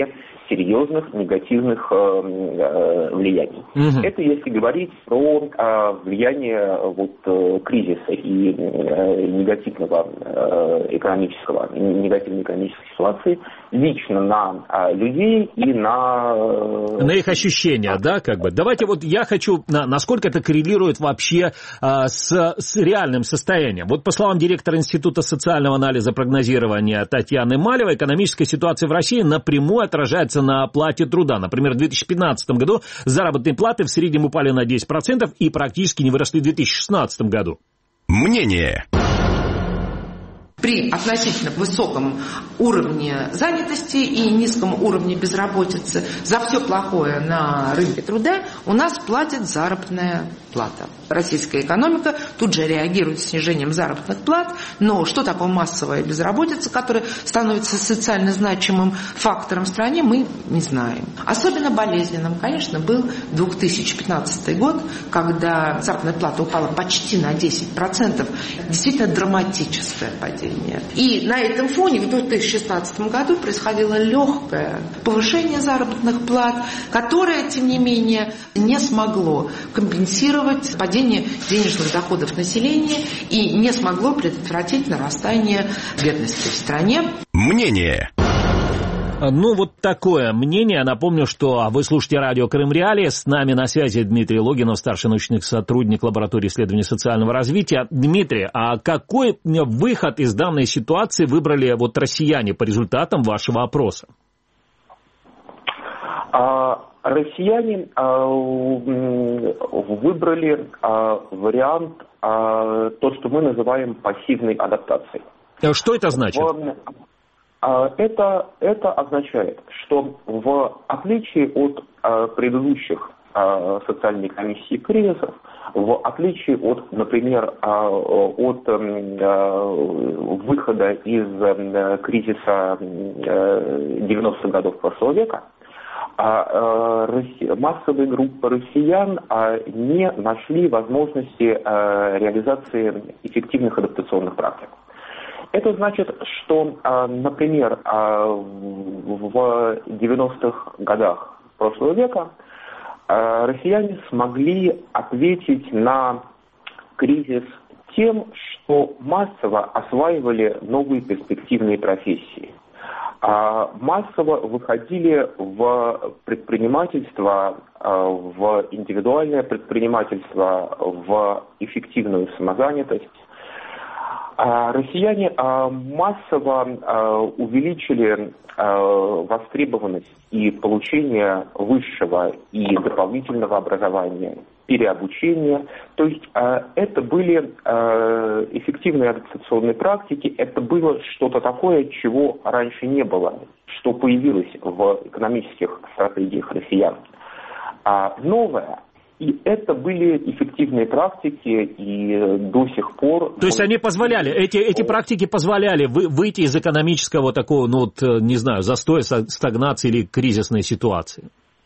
серьезных негативных влияний. Угу. Это если говорить про влияние вот, кризиса и негативного экономического, негативной экономической ситуации лично на людей и на... На их ощущения, да, как бы. Давайте вот я хочу, насколько это коррелирует вообще с, с реальным состоянием. Вот по словам директора Института социального анализа прогнозирования Татьяны Малевой, экономическая ситуация в России напрямую отражается на оплате труда. Например, в две тысячи пятнадцатом году заработные платы в среднем упали на десять процентов и практически не выросли в две тысячи шестнадцатом году. Мнение. При относительно высоком уровне занятости и низком уровне безработицы за все плохое на рынке труда у нас платит заработная плата. Российская экономика тут же реагирует снижением заработных плат, но что такое массовая безработица, которая становится социально значимым фактором в стране, мы не знаем. Особенно болезненным, конечно, был две тысячи пятнадцатый год, когда заработная плата упала почти на десять процентов. Действительно драматическое падение. И на этом фоне в две тысячи шестнадцатом году происходило легкое повышение заработных плат, которое, тем не менее, не смогло компенсировать падение денежных доходов населения и не смогло предотвратить нарастание бедности в стране. Мнение. Ну, вот такое мнение. Напомню, что вы слушаете радио Крым Реалии. С нами на связи Дмитрий Логинов, старший научный сотрудник лаборатории исследований социального развития. Дмитрий, а какой выход из данной ситуации выбрали вот россияне по результатам вашего опроса? А, россияне а, выбрали а, вариант, а, то, что мы называем пассивной адаптацией. Что это значит? В... Это, это означает, что в отличие от а, предыдущих а, социально-экономических кризисов, в отличие от, например, а, от а, выхода из а, кризиса девяностых годов прошлого века, а, а, массовые группы россиян а, не нашли возможности а, реализации эффективных адаптационных практик. Это значит, что, например, в девяностых годах прошлого века россияне смогли ответить на кризис тем, что массово осваивали новые перспективные профессии. Массово выходили в предпринимательство, в индивидуальное предпринимательство, в эффективную самозанятость. Россияне массово увеличили востребованность и получение высшего и дополнительного образования, переобучения. То есть это были эффективные адаптационные практики, это было что-то такое, чего раньше не было, что появилось в экономических стратегиях россиян. А новое. И это были эффективные практики, и до сих пор... То есть они позволяли, эти, эти практики позволяли вы, выйти из экономического такого, ну вот, не знаю, застоя, стагнации или кризисной ситуации?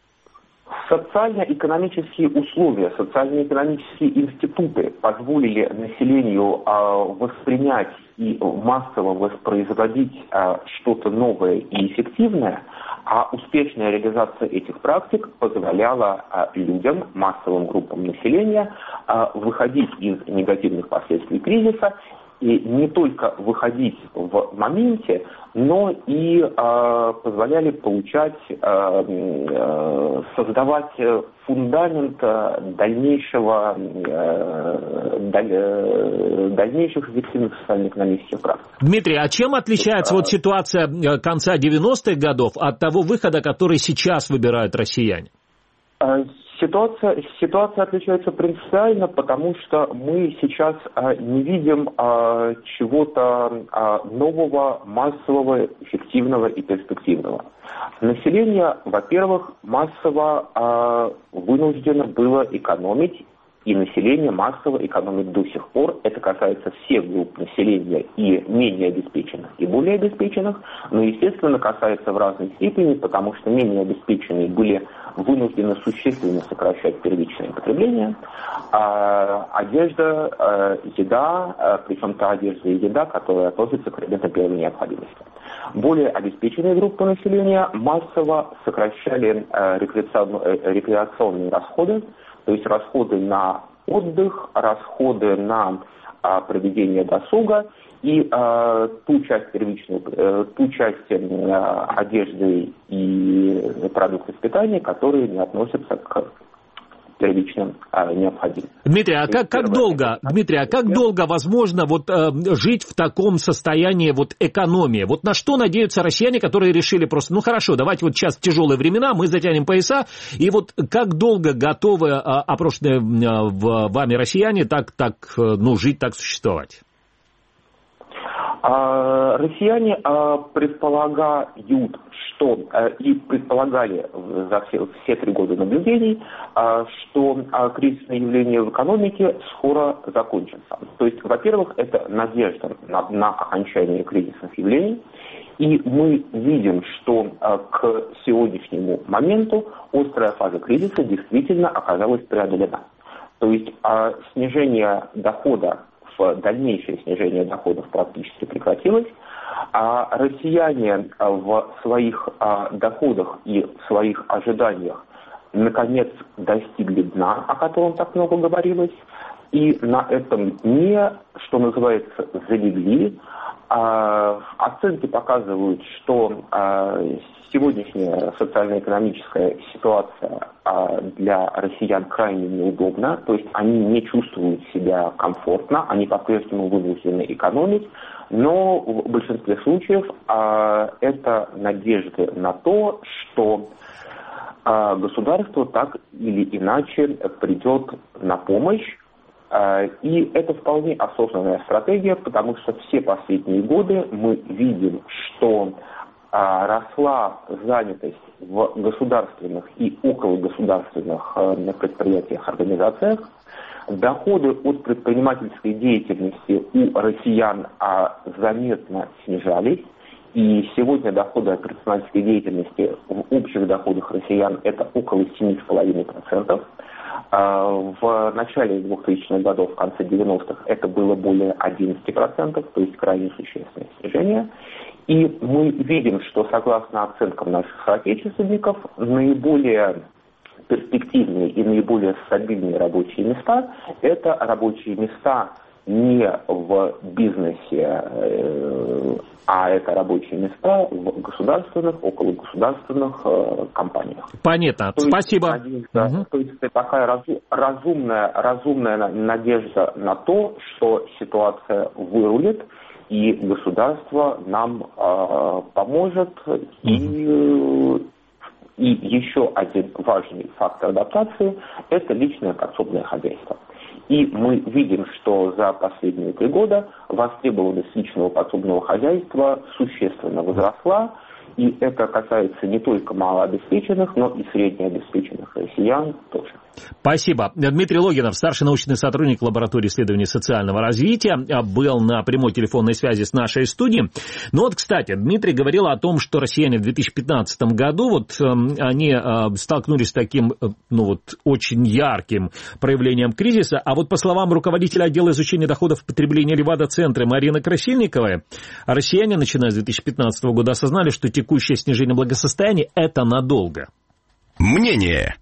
Социально-экономические условия, социально-экономические институты позволили населению а, воспринять и массово воспроизводить а, что-то новое и эффективное, а успешная реализация этих практик позволяла а, людям, массовым группам населения а, выходить из негативных последствий кризиса и не только выходить в моменте, но и э, позволяли получать, э, э, создавать фундамент дальнейшего, э, даль, дальнейших эффективных социально-экономических практик. Дмитрий, а чем отличается а, вот ситуация конца девяностых годов от того выхода, который сейчас выбирают россияне? Ситуация, ситуация отличается принципиально, потому что мы сейчас а, не видим а, чего-то а, нового, массового, эффективного и перспективного. Население, во-первых, массово а, вынуждено было экономить и население массово экономит до сих пор. Это касается всех групп населения, и менее обеспеченных, и более обеспеченных, но, естественно, касается в разной степени, потому что менее обеспеченные были вынуждены существенно сокращать первичное потребление. А одежда, а, еда, а, причем та одежда и еда, которая относится к предметам первой необходимости. Более обеспеченные группы населения массово сокращали а, рекреационные расходы, то есть расходы на отдых, расходы на а, проведение досуга и а, ту часть первичной, а, ту часть а, одежды и продуктов питания, которые не относятся к первичным а, необходимым. Дмитрий, а как, как долго, Дмитрий, а как долго возможно вот, э, жить в таком состоянии вот, экономии? Вот на что надеются россияне, которые решили просто, ну хорошо, давайте вот сейчас тяжелые времена, мы затянем пояса, и вот как долго готовы э, опрошенные э, вами россияне так, так, э, ну, жить, так существовать? А, россияне а, предполагают, что а, и предполагали за все, все три года наблюдений, а, что а, кризисное явление в экономике скоро закончится. То есть, во-первых, это надежда на, на окончание кризисных явлений. И мы видим, что а, к сегодняшнему моменту острая фаза кризиса действительно оказалась преодолена. То есть а, снижение дохода, дальнейшее снижение доходов практически прекратилось, а россияне в своих доходах и в своих ожиданиях наконец достигли дна, о котором так много говорилось, и на этом дне, что называется, залегли. Оценки показывают, что сегодняшняя социально-экономическая ситуация для россиян крайне неудобна, то есть они не чувствуют себя комфортно, они по-прежнему вынуждены экономить, но в большинстве случаев это надежда на то, что государство так или иначе придет на помощь. И это вполне осознанная стратегия, потому что все последние годы мы видим, что а, росла занятость в государственных и окологосударственных а, предприятиях, организациях. Доходы от предпринимательской деятельности у россиян а, заметно снижались. И сегодня доходы от предпринимательской деятельности в общих доходах россиян это около семь целых пять десятых процента. В начале двухтысячных годов, в конце девяностых, это было более одиннадцать процентов, то есть крайне существенное снижение. И мы видим, что согласно оценкам наших соотечественников, наиболее перспективные и наиболее стабильные рабочие места – это рабочие места не в бизнесе, а это рабочие места в государственных, окологосударственных э, компаниях. Понятно. То Спасибо. Есть, да, угу. То есть это такая разу, разумная, разумная надежда на то, что ситуация вырулит, и государство нам э, поможет. Угу. И, и еще один важный фактор адаптации – это личное подсобное хозяйство. И мы видим, что за последние три года востребованность личного подсобного хозяйства существенно возросла. И это касается не только малообеспеченных, но и среднеобеспеченных россиян тоже. Спасибо. Дмитрий Логинов, старший научный сотрудник лаборатории исследований социального развития, был на прямой телефонной связи с нашей студией. Ну вот, кстати, Дмитрий говорил о том, что россияне в две тысячи пятнадцатом году вот, они столкнулись с таким ну, вот, очень ярким проявлением кризиса. А вот по словам руководителя отдела изучения доходов и потребления Левада-центра Марины Красильниковой, россияне, начиная с две тысячи пятнадцатого года, осознали, что текущее снижение благосостояния – это надолго. Мнение.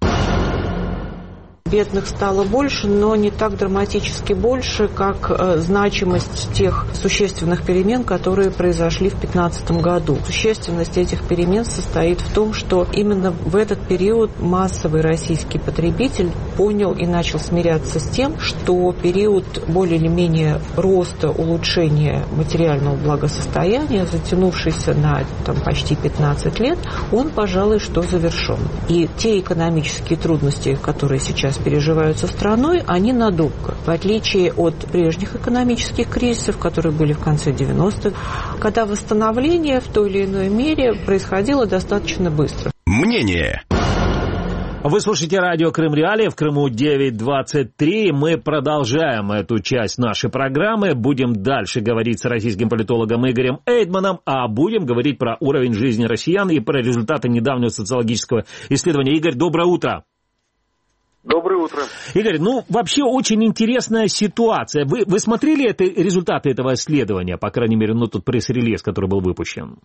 Бедных стало больше, но не так драматически больше, как э, значимость тех существенных перемен, которые произошли в две тысячи пятнадцатом году. Существенность этих перемен состоит в том, что именно в этот период массовый российский потребитель понял и начал смиряться с тем, что период более или менее роста, улучшения материального благосостояния, затянувшийся на там, почти пятнадцать лет, он, пожалуй, что завершен. И те экономические трудности, которые сейчас переживаются страной, они надолго. В отличие от прежних экономических кризисов, которые были в конце девяностых, когда восстановление в той или иной мере происходило достаточно быстро. Мнение. Вы слушаете радио Крым Реалии, в Крыму девять двадцать три. Мы продолжаем эту часть нашей программы. Будем дальше говорить с российским политологом Игорем Эйдманом, а будем говорить про уровень жизни россиян и про результаты недавнего социологического исследования. Игорь, доброе утро. Доброе утро. Игорь, ну вообще очень интересная ситуация. Вы, вы смотрели это, результаты этого исследования, по крайней мере, ну тот пресс-релиз, который был выпущен?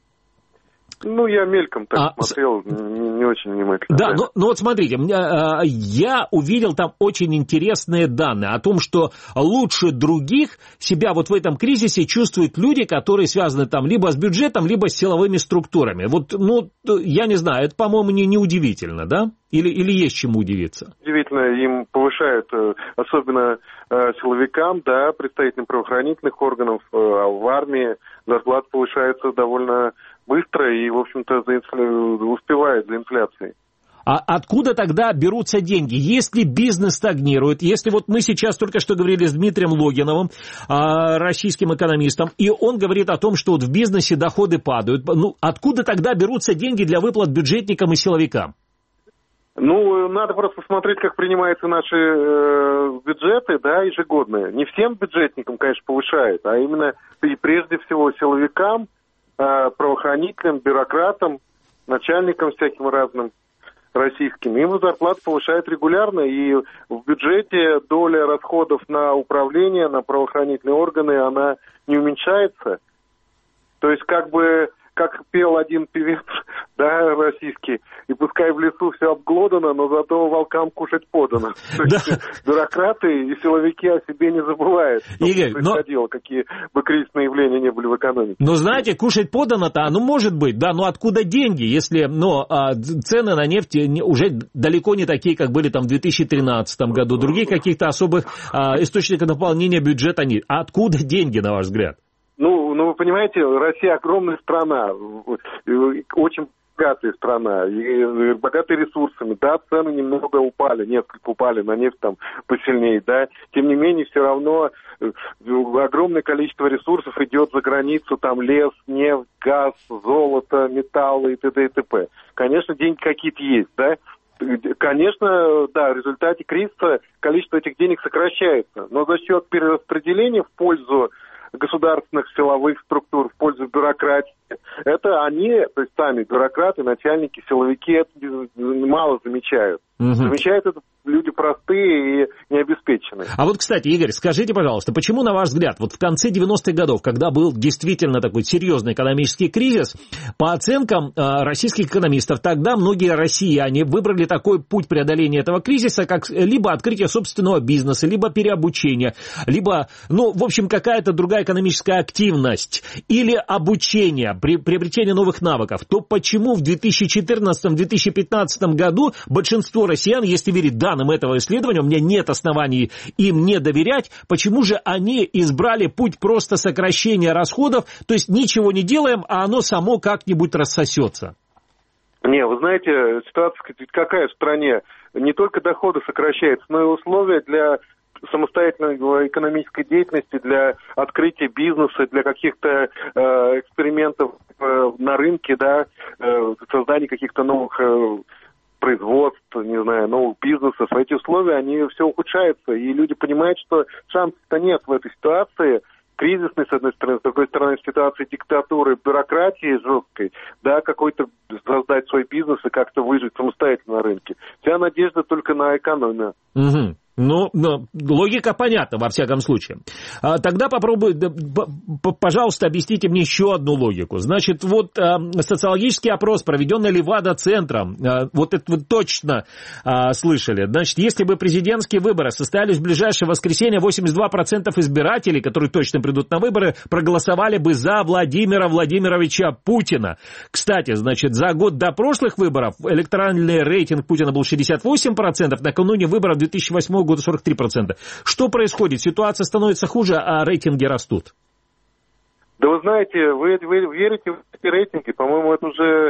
Ну, я мельком так а, смотрел, не, не очень внимательно. Да, да. Ну, ну вот смотрите, я увидел там очень интересные данные о том, что лучше других себя вот в этом кризисе чувствуют люди, которые связаны там либо с бюджетом, либо с силовыми структурами. Вот, ну, я не знаю, это, по-моему, не, не удивительно, да? Или, или есть чему удивиться? Удивительно, им повышают, особенно силовикам, да, представителям правоохранительных органов, в армии зарплата повышается довольно быстро и, в общем-то, за инфля... успевает за инфляцией. А откуда тогда берутся деньги? Если бизнес стагнирует, если вот мы сейчас только что говорили с Дмитрием Логиновым, российским экономистом, и он говорит о том, что вот в бизнесе доходы падают, ну, откуда тогда берутся деньги для выплат бюджетникам и силовикам? Ну, надо просто посмотреть, как принимаются наши э, бюджеты, да, ежегодные. Не всем бюджетникам, конечно, повышают, а именно и прежде всего силовикам, правоохранителям, бюрократам, начальникам всяким разным российским. Им зарплату повышают регулярно, и в бюджете доля расходов на управление, на правоохранительные органы, она не уменьшается. То есть, как бы, как пел один певец, да, российский, и пускай в лесу все обглодано, но зато волкам кушать подано. То есть, бюрократы и силовики о себе не забывают, что Игорь, происходило, но... какие бы кризисные явления не были в экономике. Ну, знаете, кушать подано-то, ну, может быть, да, но откуда деньги, если, ну, цены на нефть уже далеко не такие, как были там в две тысячи тринадцатом году, других каких-то особых источников наполнения бюджета нет. А откуда деньги, на ваш взгляд? Ну, ну, вы понимаете, Россия огромная страна, очень богатая страна, и богатая ресурсами. Да, цены немного упали, несколько упали на нефть там посильнее, да. Тем не менее, все равно огромное количество ресурсов идет за границу, там лес, нефть, газ, золото, металлы и т.д. и т.п. Конечно, деньги какие-то есть, да. Конечно, да, в результате кризиса количество этих денег сокращается, но за счет перераспределения в пользу государственных силовых структур, в пользу бюрократии. Это они, то есть сами бюрократы, начальники, силовики, это мало замечают. Угу. Замечают это люди простые и необеспеченные. А вот, кстати, Игорь, скажите, пожалуйста, почему, на ваш взгляд, вот в конце девяностых годов, когда был действительно такой серьезный экономический кризис, по оценкам э, российских экономистов, тогда многие россияне выбрали такой путь преодоления этого кризиса, как либо открытие собственного бизнеса, либо переобучение, либо, ну, в общем, какая-то другая экономическая активность или обучение, при, приобретение новых навыков. То почему в две тысячи четырнадцатом - две тысячи пятнадцатом году большинство россиян, если верить данным этого исследования, у меня нет оснований им не доверять, почему же они избрали путь просто сокращения расходов, то есть ничего не делаем, а оно само как-нибудь рассосется? Не, вы знаете, ситуация какая в стране? Не только доходы сокращаются, но и условия для самостоятельной экономической деятельности, для открытия бизнеса, для каких-то э, экспериментов э, на рынке, да, э, создания каких-то новых э, производств, не знаю, новых бизнесов. Эти условия, они все ухудшаются, и люди понимают, что шансов-то нет в этой ситуации, кризисной, с одной стороны, с другой стороны, в ситуации диктатуры, бюрократии жесткой, да, какой-то создать свой бизнес и как-то выжить самостоятельно на рынке. Вся надежда только на экономию. Угу. Ну, ну, логика понятна, во всяком случае. А, тогда попробуй, да, пожалуйста, объясните мне еще одну логику. Значит, вот а, социологический опрос, проведенный Левада-центром, а, вот это вы точно а, слышали. Значит, если бы президентские выборы состоялись в ближайшее воскресенье, восемьдесят два процента избирателей, которые точно придут на выборы, проголосовали бы за Владимира Владимировича Путина. Кстати, значит, за год до прошлых выборов электоральный рейтинг Путина был шестьдесят восемь процентов, накануне выборов две тысячи восьмого года сорок три процента. Что происходит? Ситуация становится хуже, а рейтинги растут? Да вы знаете, вы, вы верите в эти рейтинги, по-моему, это уже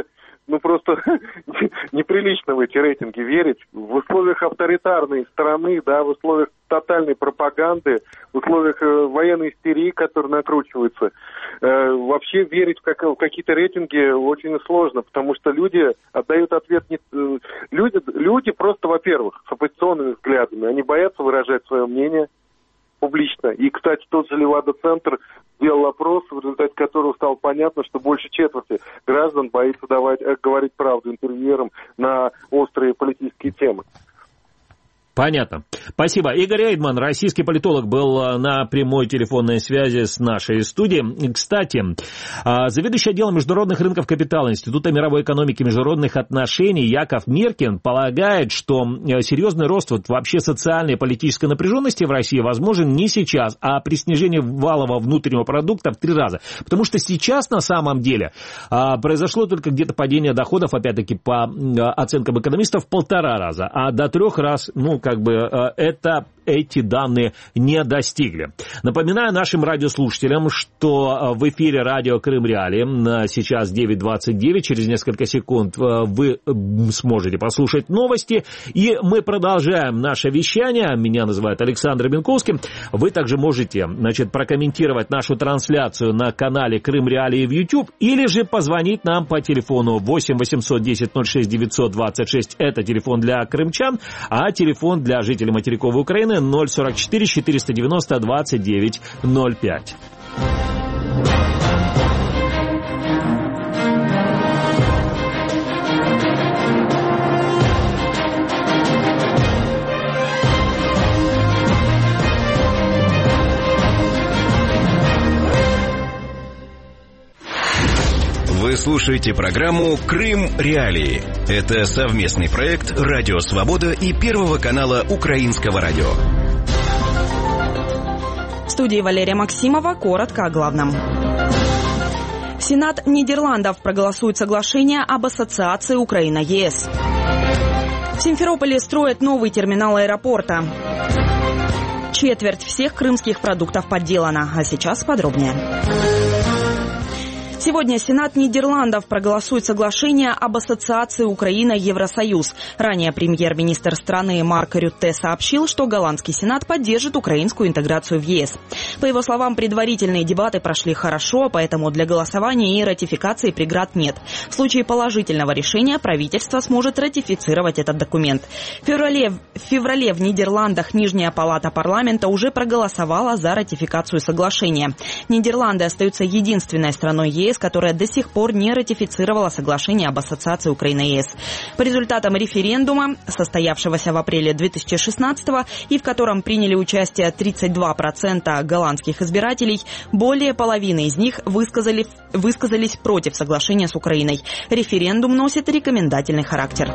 ну просто неприлично в эти рейтинги верить. В условиях авторитарной страны, да, в условиях тотальной пропаганды, в условиях э, военной истерии, которая накручивается, э, вообще верить в, как, в какие-то рейтинги очень сложно, потому что люди отдают ответ не... Э, люди, люди просто, во-первых, с оппозиционными взглядами, они боятся выражать свое мнение публично. И, кстати, тот же Левада-центр сделал опрос, в результате которого стало понятно, что больше четверти граждан боится давать, говорить правду интервьюерам на острые политические темы. Понятно. Спасибо. Игорь Эйдман, российский политолог, был на прямой телефонной связи с нашей студией. Кстати, заведующий отделом международных рынков капитала Института мировой экономики и международных отношений Яков Миркин полагает, что серьезный рост вот вообще социальной и политической напряженности в России возможен не сейчас, а при снижении валового внутреннего продукта в три раза. Потому что сейчас на самом деле произошло только где-то падение доходов, опять-таки по оценкам экономистов, в полтора раза, а до трех раз, ну, как бы это, эти данные не достигли. Напоминаю нашим радиослушателям, что в эфире радио Крым Реалии сейчас девять двадцать девять, через несколько секунд вы сможете послушать новости, и мы продолжаем наше вещание. Меня называют Александр Бенковский. Вы также можете, значит, прокомментировать нашу трансляцию на канале Крым Реалии в YouTube, или же позвонить нам по телефону восемь восемьсот десять ноль шесть девятьсот двадцать шесть, это телефон для крымчан, а телефон для жителей материковой Украины ноль сорок четыре четыреста девяносто двадцать девять ноль пять. Вы слушаете программу «Крым Реалии». Это совместный проект «Радио Свобода» и Первого канала Украинского радио. В студии Валерия Максимова. Коротко о главном. Сенат Нидерландов проголосует соглашение об ассоциации Украина-ЕС. В Симферополе строят новый терминал аэропорта. Четверть всех крымских продуктов подделана. А сейчас подробнее. Сегодня Сенат Нидерландов проголосует соглашение об ассоциации Украина-Евросоюз. Ранее премьер-министр страны Марк Рютте сообщил, что голландский Сенат поддержит украинскую интеграцию в ЕС. По его словам, предварительные дебаты прошли хорошо, поэтому для голосования и ратификации преград нет. В случае положительного решения правительство сможет ратифицировать этот документ. В феврале, в феврале в Нидерландах Нижняя палата парламента уже проголосовала за ратификацию соглашения. Нидерланды остаются единственной страной ЕС, которая до сих пор не ратифицировала соглашение об ассоциации Украины-ЕС. По результатам референдума, состоявшегося в апреле две тысячи шестнадцатого, и в котором приняли участие тридцать два процента голландских избирателей, более половины из них высказали, высказались против соглашения с Украиной. Референдум носит рекомендательный характер.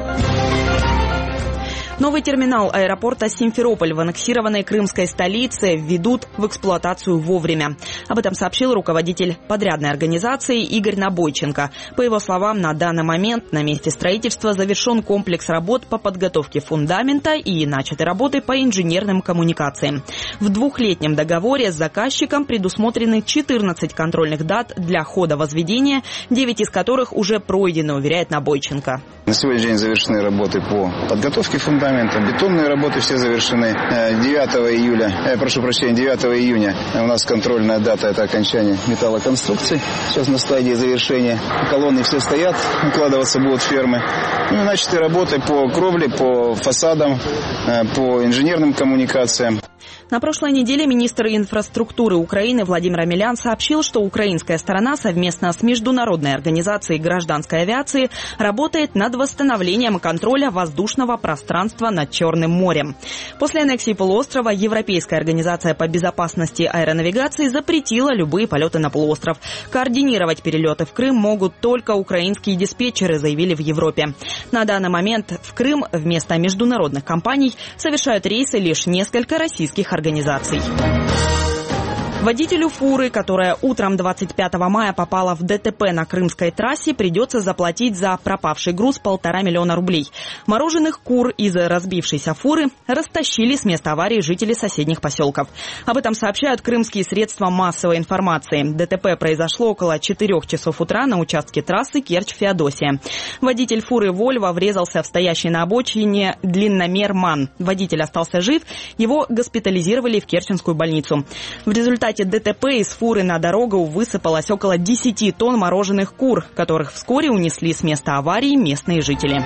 Новый терминал аэропорта Симферополь в аннексированной крымской столице введут в эксплуатацию вовремя. Об этом сообщил руководитель подрядной организации Игорь Набойченко. По его словам, на данный момент на месте строительства завершен комплекс работ по подготовке фундамента и начаты работы по инженерным коммуникациям. В двухлетнем договоре с заказчиком предусмотрены четырнадцать контрольных дат для хода возведения, девять из которых уже пройдены, уверяет Набойченко. На сегодняшний день завершены работы по подготовке фундамента. Бетонные работы все завершены. девятого июля, э, прошу прощения, девятого июня у нас контрольная дата, это окончание металлоконструкций. Сейчас на стадии завершения. Колонны все стоят, укладываться будут фермы. Ну и начаты работы по кровле, по фасадам, э, по инженерным коммуникациям. На прошлой неделе министр инфраструктуры Украины Владимир Омелян сообщил, что украинская сторона совместно с Международной организацией гражданской авиации работает над восстановлением контроля воздушного пространства над Черным морем. После аннексии полуострова Европейская организация по безопасности аэронавигации запретила любые полеты на полуостров. Координировать перелеты в Крым могут только украинские диспетчеры, заявили в Европе. На данный момент в Крым вместо международных компаний совершают рейсы лишь несколько российских организаций. Водителю фуры, которая утром двадцать пятого мая попала в ДТП на Крымской трассе, придется заплатить за пропавший груз полтора миллиона рублей. Мороженых кур из разбившейся фуры растащили с места аварии жители соседних поселков. Об этом сообщают крымские средства массовой информации. ДТП произошло около четырех часов утра на участке трассы Керчь-Феодосия. Водитель фуры «Вольво» врезался в стоящий на обочине длинномер МАН. Водитель остался жив, его госпитализировали в Керченскую больницу. В результате ДТП из фуры на дорогу высыпалось около десяти тонн мороженых кур, которых вскоре унесли с места аварии местные жители.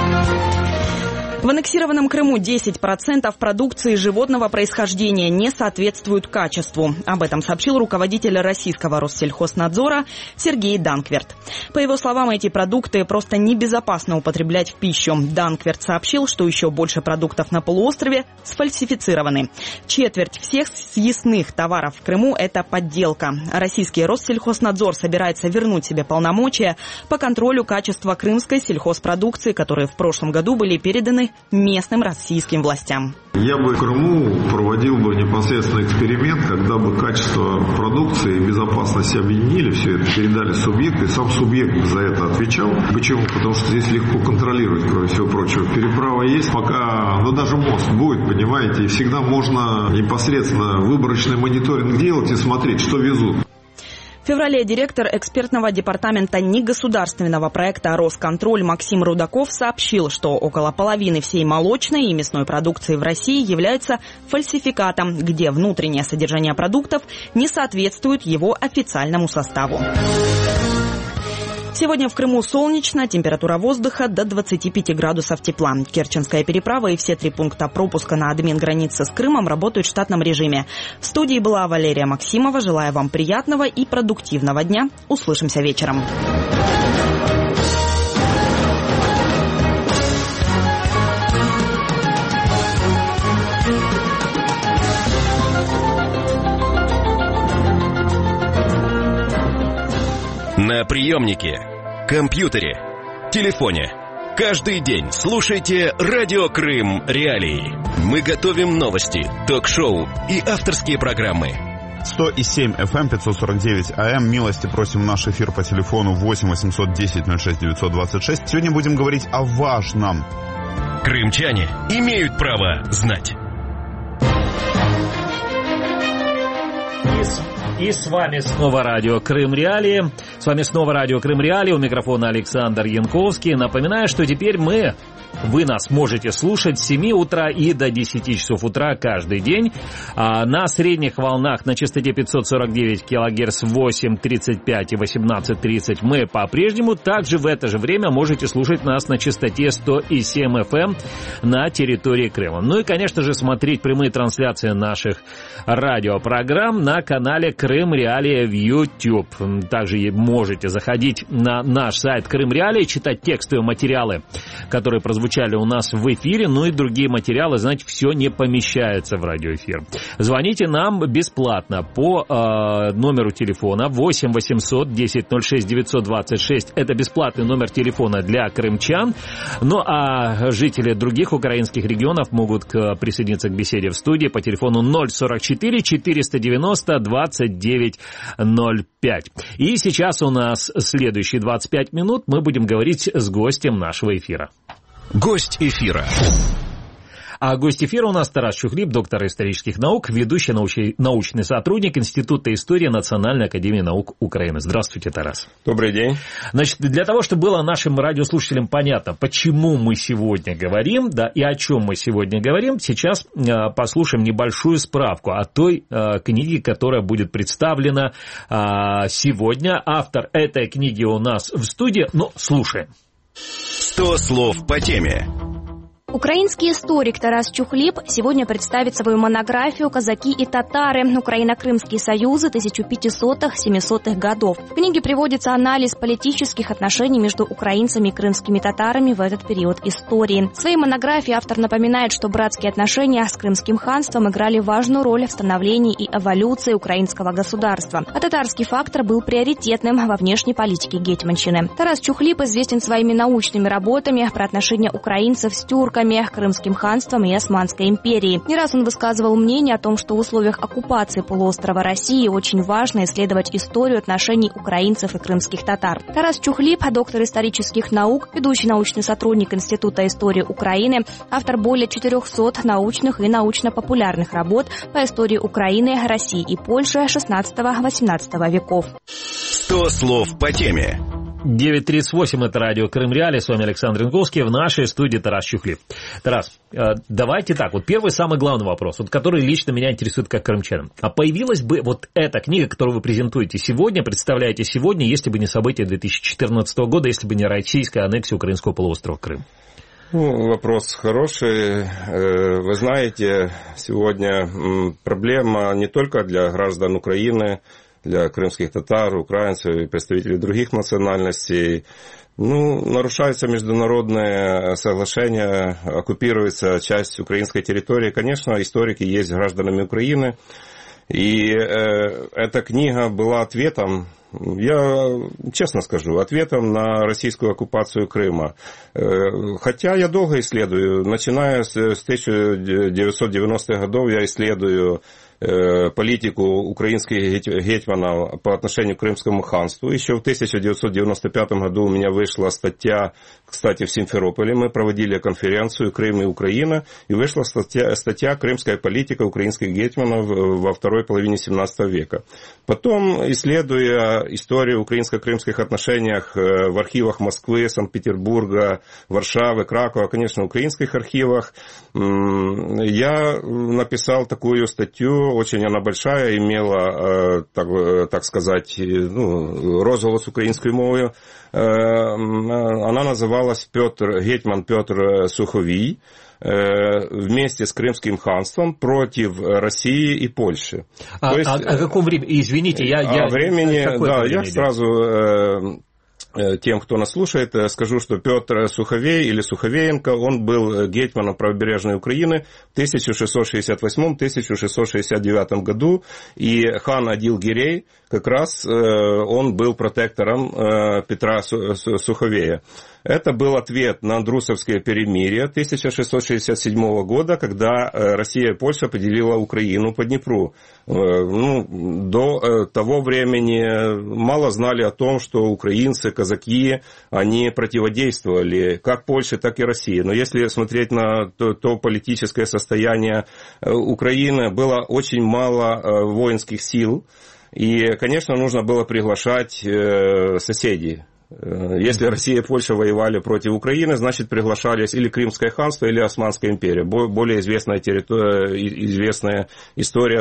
В аннексированном Крыму десять процентов продукции животного происхождения не соответствуют качеству. Об этом сообщил руководитель российского Россельхознадзора Сергей Данкверт. По его словам, эти продукты просто небезопасно употреблять в пищу. Данкверт сообщил, что еще больше продуктов на полуострове сфальсифицированы. Четверть всех съестных товаров в Крыму – это подделка. Российский Россельхознадзор собирается вернуть себе полномочия по контролю качества крымской сельхозпродукции, которые в прошлом году были переданы местным российским властям. Я бы в Крыму проводил бы непосредственно эксперимент, когда бы качество продукции и безопасность объединили, все это передали субъекту, и сам субъект за это отвечал. Почему? Потому что здесь легко контролировать, кроме всего прочего. Переправа есть, пока, ну даже мост будет, понимаете, и всегда можно непосредственно выборочный мониторинг делать и смотреть, что везут. В феврале директор экспертного департамента негосударственного проекта «Росконтроль» Максим Рудаков сообщил, что около половины всей молочной и мясной продукции в России являются фальсификатом, где внутреннее содержание продуктов не соответствует его официальному составу. Сегодня в Крыму солнечно, температура воздуха до двадцати пяти градусов тепла. Керченская переправа и все три пункта пропуска на админ-границе с Крымом работают в штатном режиме. В студии была Валерия Максимова. Желаю вам приятного и продуктивного дня. Услышимся вечером. На приемнике, компьютере, телефоне. Каждый день слушайте «Радио Крым Реалии». Мы готовим новости, ток-шоу и авторские программы. сто семь эф эм, пятьсот сорок девять а эм. Милости просим в наш эфир по телефону восемь восемьсот десять ноль шесть девятьсот двадцать шесть. Сегодня будем говорить о важном. Крымчане имеют право знать. И с вами снова радио Крым Реалии. С вами снова радио Крым Реалии. У микрофона Александр Янковский. Напоминаю, что теперь мы, вы нас можете слушать с семи утра и до десяти часов утра каждый день. А на средних волнах на частоте пятьсот сорок девять килогерц восемь тридцать пять и восемнадцать тридцать мы по-прежнему. Также в это же время можете слушать нас на частоте сто семь эф эм на территории Крыма. Ну и, конечно же, смотреть прямые трансляции наших радиопрограмм на канале Крым Реалии в YouTube. Также можете заходить на наш сайт Крым Реалии, читать текстовые материалы, которые прозвучали у нас в эфире, ну и другие материалы, знаете, все не помещается в радиоэфир. Звоните нам бесплатно по э, номеру телефона восемь восемьсот десять ноль шесть девятьсот двадцать шесть. Это бесплатный номер телефона для крымчан. Ну а жители других украинских регионов могут к, присоединиться к беседе в студии по телефону ноль сорок четыре четыреста девяносто двадцать девять ноль пять. И сейчас у нас следующие двадцать пять минут мы будем говорить с гостем нашего эфира. Гость эфира. А гость эфира у нас Тарас Чухлип, доктор исторических наук, ведущий научный, научный сотрудник Института истории Национальной академии наук Украины. Здравствуйте, Тарас. Добрый день. Значит, для того, чтобы было нашим радиослушателям понятно, почему мы сегодня говорим, да, и о чем мы сегодня говорим, сейчас э, послушаем небольшую справку о той э, книге, которая будет представлена э, сегодня. Автор этой книги у нас в студии. Ну, слушаем. Сто слов по теме. Украинский историк Тарас Чухлип сегодня представит свою монографию «Казаки и татары. Украино-Крымские союзы тысяча пятисотых — семисотых годов». В книге приводится анализ политических отношений между украинцами и крымскими татарами в этот период истории. В своей монографии автор напоминает, что братские отношения с Крымским ханством играли важную роль в становлении и эволюции украинского государства, а татарский фактор был приоритетным во внешней политике гетьманщины. Тарас Чухлип известен своими научными работами про отношения украинцев с тюрками, татарами, Крымским ханством и Османской империей. Не раз он высказывал мнение о том, что в условиях оккупации полуострова России очень важно исследовать историю отношений украинцев и крымских татар. Тарас Чухлип, доктор исторических наук, ведущий научный сотрудник Института истории Украины, автор более четырехсот научных и научно-популярных работ по истории Украины, России и Польши шестнадцатого-восемнадцатого веков. сто слов по теме. девять тридцать восемь, это радио Крым Реалии, с вами Александр Янковский, в нашей студии Тарас Чухлип. Тарас, давайте так, вот первый самый главный вопрос, вот, который лично меня интересует как крымчанин. А появилась бы вот эта книга, которую вы презентуете сегодня, представляете сегодня, если бы не события две тысячи четырнадцатого года, если бы не российская аннексия украинского полуострова Крым? Ну, вопрос хороший. Вы знаете, сегодня проблема не только для граждан Украины, для крымских татар, украинцев и представителей других национальностей. Ну, нарушаются международные соглашения, оккупируется часть украинской территории. Конечно, историки есть гражданами Украины. И э, эта книга была ответом, я честно скажу, ответом на российскую оккупацию Крыма. Э, хотя я долго исследую, начиная с, с тысяча девятьсот девяностых годов я исследую политику украинских гетьманов по отношению к Крымскому ханству. Еще в тысяча девятьсот девяносто пятом году у меня вышла статья, кстати, в Симферополе. Мы проводили конференцию «Крым и Украина», и вышла статья, статья «Крымская политика украинских гетьманов во второй половине семнадцатого века». Потом, исследуя историю украинско-крымских отношений в архивах Москвы, Санкт-Петербурга, Варшавы, Кракова, конечно, в украинских архивах, я написал такую статью. Очень она большая, имела, так, так сказать, ну, розголос українською мовою. Она называлась Петр, гетьман Петр Суховий вместе с Крымским ханством против России и Польши. А, То есть, а, о каком времени? Извините, я... я... О времени, да, я сразу... Тем, кто нас слушает, скажу, что Петр Суховей или Суховеенко, он был гетьманом правобережной Украины в тысяча шестьсот шестьдесят восьмом — тысяча шестьсот шестьдесят девятом году, и хан Адил-Гирей, как раз он был протектором Петра Суховея. Это был ответ на Андрусовское перемирие тысяча шестьсот шестьдесят седьмого года, когда Россия и Польша поделила Украину по Днепру. Ну, до того времени мало знали о том, что украинцы, казаки, они противодействовали как Польше, так и России. Но если смотреть на то, то политическое состояние Украины, было очень мало воинских сил. И, конечно, нужно было приглашать соседей. Если Россия и Польша воевали против Украины, значит, приглашались или Крымское ханство, или Османская империя. Более известная, территория, известная история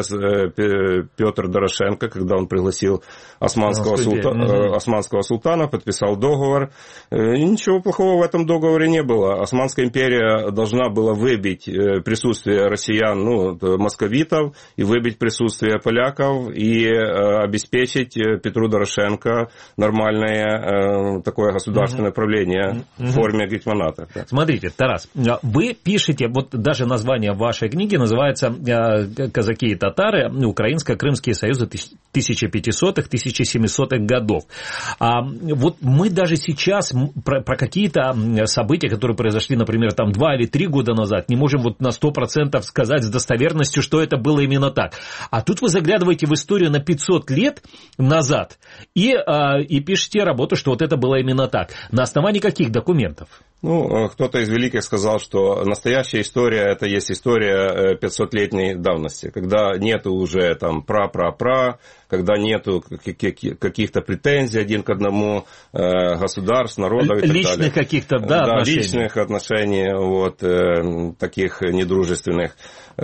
Петр Дорошенко, когда он пригласил османского, султана, османского султана, подписал договор. И ничего плохого в этом договоре не было. Османская империя должна была выбить присутствие россиян, ну, московитов, и выбить присутствие поляков, и обеспечить Петру Дорошенко нормальное такое государственное угу. правление угу. в форме гетьманата. Да. Смотрите, Тарас, вы пишете, вот даже название вашей книги называется «Казаки и татары. Украинско-крымские союзы тысяча пятисотых — тысяча семисотых годов». А вот мы даже сейчас про, про какие-то события, которые произошли, например, там два или три года назад, не можем вот на сто процентов сказать с достоверностью, что это было именно так. А тут вы заглядываете в историю на пятьсот лет назад и, и пишете работу, что вот это было именно так. На основании каких документов? Ну, кто-то из великих сказал, что настоящая история – это есть история пятисотлетней давности, когда нету уже там пра-пра-пра, когда нету каких-то претензий один к одному государств, народов и так личных далее. каких-то, да, да отношений. Личных отношений, вот, таких недружественных.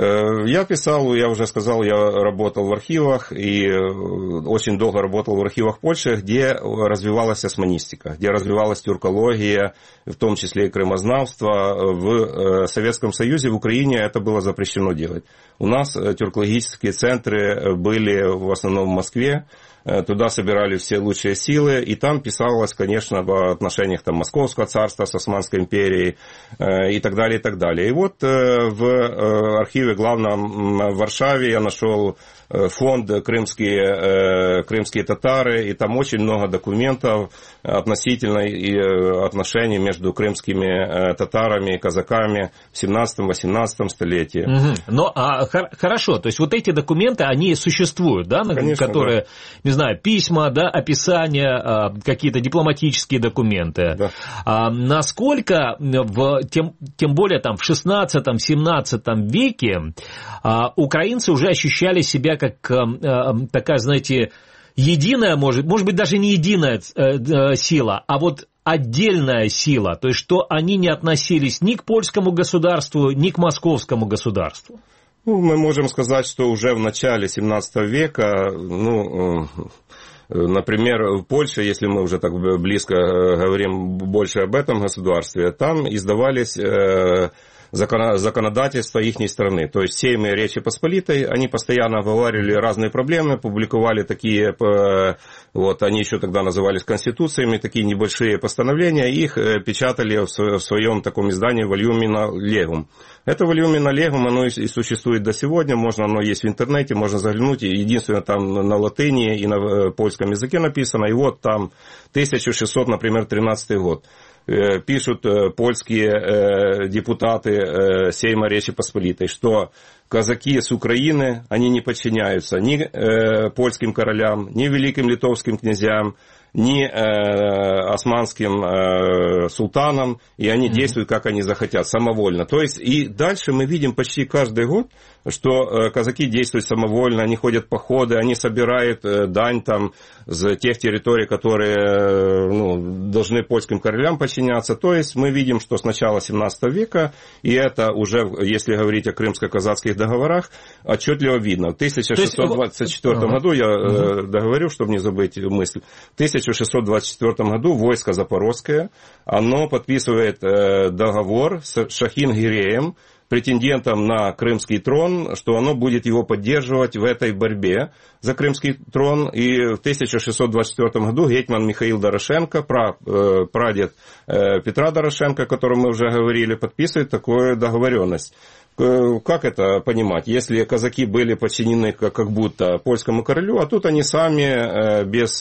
Я писал, я уже сказал, я работал в архивах, и очень долго работал в архивах Польши, где развивалась османистика, где развивалась тюркология, в том числе и крымознавство. В Советском Союзе, в Украине это было запрещено делать. У нас тюркологические центры были в основном в Москве, туда собирали все лучшие силы, и там писалось, конечно, об отношениях там, Московского царства с Османской империей и так далее, и так далее. И вот в архиве главном в Варшаве я нашел фонд «Крымские, крымские татары», и там очень много документов относительно и отношений между крымскими татарами и казаками в семнадцатом-восемнадцатом столетии. Угу. Ну, а хорошо, то есть вот эти документы, они существуют, да, Конечно, которые, да. не знаю, письма, да, описания, какие-то дипломатические документы. Да. А насколько, в, тем, тем более там в шестнадцатом-семнадцатом веке а, украинцы уже ощущали себя как а, такая, знаете, единая, может, может быть, даже не единая а, сила, а вот отдельная сила, то есть что они не относились ни к польскому государству, ни к московскому государству. Ну, мы можем сказать, что уже в начале семнадцатого века, ну, например, в Польше, если мы уже так близко говорим больше об этом государстве, там издавались законодательство их страны. То есть сеймы Речи Посполитой, они постоянно оговаривали разные проблемы, публиковали такие, вот, они еще тогда назывались конституциями, такие небольшие постановления, их печатали в своем таком издании «Вольюмина легум». Это «Вольюмина легум», оно и существует до сегодня, можно, оно есть в интернете, можно заглянуть, единственное, там на латыни и на польском языке написано, и вот там тысяча шестьсот, например, тринадцатый год. Пишут польские депутаты Сейма Речи Посполитой, что казаки с Украины, они не подчиняются ни польским королям, ни великим литовским князьям, ни османским султанам, и они mm-hmm. действуют, как они захотят, самовольно. То есть, и дальше мы видим почти каждый год, что казаки действуют самовольно, они ходят в походы, они собирают дань там с тех территорий, которые, ну, должны польским королям подчиняться. То есть мы видим, что с начала семнадцатого века, и это уже, если говорить о крымско-казацких договорах, отчетливо видно. В тысяча шестьсот двадцать четвёртом году, я uh-huh. договорю, чтобы не забыть мысль, в тысяча шестьсот двадцать четвёртом году войско Запорожское, оно подписывает договор с Шахин-Гиреем, претендентом на крымский трон, что оно будет его поддерживать в этой борьбе за крымский трон. И в тысяча шестьсот двадцать четвёртом году гетьман Михаил Дорошенко, прадед Петра Дорошенко, о котором мы уже говорили, подписывает такую договоренность. Как это понимать? Если казаки были подчинены как будто польскому королю, а тут они сами без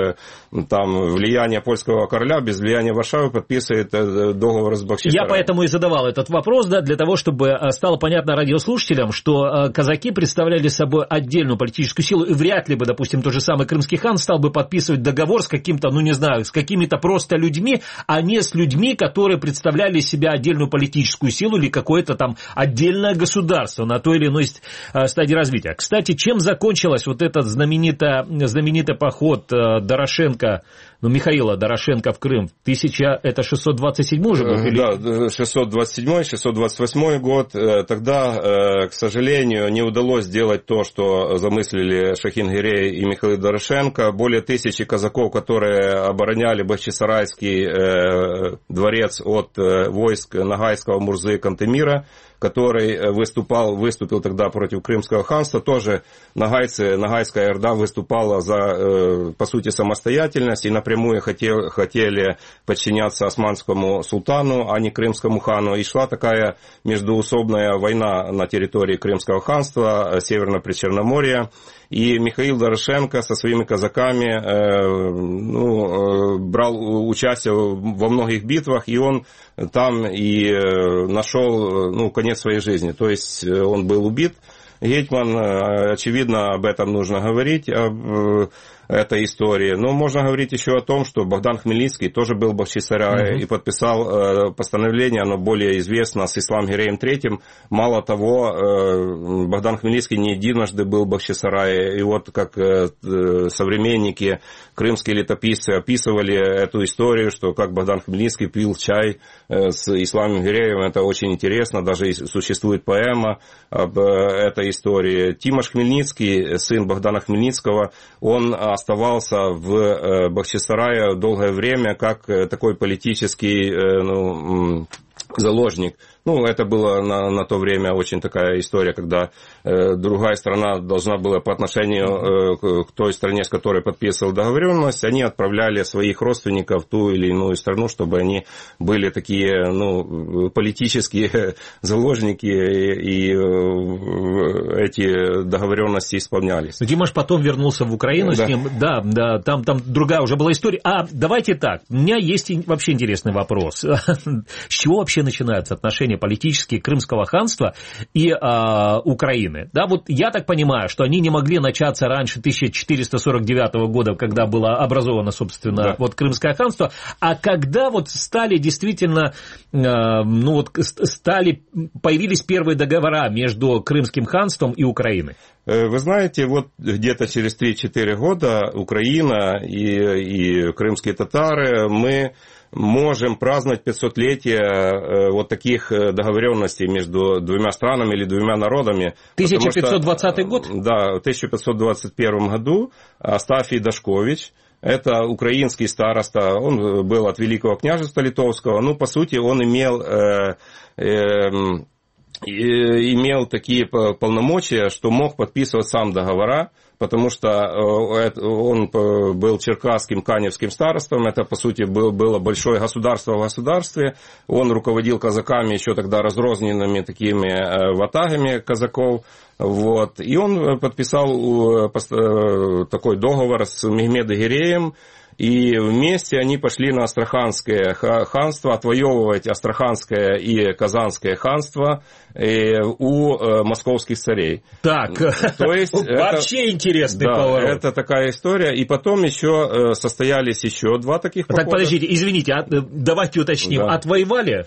там, влияния польского короля, без влияния Варшавы подписывают договор с Бахчисараем. Я поэтому и задавал этот вопрос, да, для того, чтобы стало понятно радиослушателям, что казаки представляли собой отдельную политическую силу, и вряд ли бы, допустим, тот же самый крымский хан стал бы подписывать договор с каким-то, ну не знаю, с какими-то просто людьми, а не с людьми, которые представляли себя отдельную политическую силу или какое-то там отдельное государство на той или иной стадии развития. Кстати, чем закончилась вот этот знаменитый, знаменитый поход Дорошенко, ну, Михаила Дорошенко в Крым? тысяча шестьсот двадцать седьмой уже год? Да, шестьсот двадцать седьмой шестьсот двадцать восьмой год. Тогда, к сожалению, не удалось сделать то, что замыслили Шахин-Гирей и Михаил Дорошенко. Более тысячи казаков, которые обороняли Бахчисарайский дворец от войск Ногайского Мурзы Кантемира, который выступал, выступил тогда против Крымского ханства, тоже ногайцы, Ногайская Орда выступала за, по сути, самостоятельность и напрямую хотел, хотели подчиняться османскому султану, а не Крымскому хану. И шла такая междоусобная война на территории Крымского ханства, Северно-Причерноморья. И Михаил Дорошенко со своими казаками э, ну, э, брал участие во многих битвах, и он там и э, нашел ну, конец своей жизни. То есть он был убит. Гетьман, очевидно, об этом нужно говорить, об этой истории. Но можно говорить еще о том, что Богдан Хмельницкий тоже был в Бахчисарае mm-hmm. и подписал постановление, оно более известно, с Ислам-Гиреем третьим. Мало того, Богдан Хмельницкий не единожды был в Бахчисарае. И вот как современники, крымские летописцы описывали эту историю, что как Богдан Хмельницкий пил чай с Исламом-Гиреем. Это очень интересно. Даже существует поэма об этой истории. Тимош Хмельницкий, сын Богдана Хмельницкого, он оставался в Бахчисарае долгое время как такой политический, ну, заложник. Ну, это было на, на то время очень такая история, когда э, другая страна должна была по отношению э, к, к той стране, с которой подписывал договоренность, они отправляли своих родственников в ту или иную страну, чтобы они были такие, ну, политические заложники, и, и э, эти договоренности исполнялись. Но Димаш потом вернулся в Украину да. с ним. Да, да, там, там другая уже была история. А давайте так, у меня есть вообще интересный вопрос. С чего вообще начинаются отношения политические Крымского ханства и а, Украины? Да, вот я так понимаю, что они не могли начаться раньше тысяча четыреста сорок девятого года, когда было образовано, собственно, да. вот Крымское ханство, а когда вот стали действительно, а, ну вот стали, появились первые договора между Крымским ханством и Украиной? Вы знаете, вот где-то через три-четыре года Украина и, и крымские татары, мы можем праздновать пятисотлетие вот таких договоренностей между двумя странами или двумя народами. тысяча пятьсот двадцатый год? Да, в тысяча пятьсот двадцать первом году Астафий Дашкович, это украинский староста, он был от Великого княжества Литовского, ну, по сути, он имел... Э, э, имел такие полномочия, что мог подписывать сам договора, потому что он был черкасским, каневским старостом, это, по сути, было большое государство в государстве, он руководил казаками еще тогда разрозненными такими ватагами казаков, вот, и он подписал такой договор с Мехмед-Эгереем, и вместе они пошли на Астраханское ханство, отвоевывать Астраханское и Казанское ханство у московских царей. Так, то есть вообще это, интересный да, поворот. Это такая история. И потом еще состоялись еще два таких похода. Так, подождите, извините, давайте уточним. Да. Отвоевали?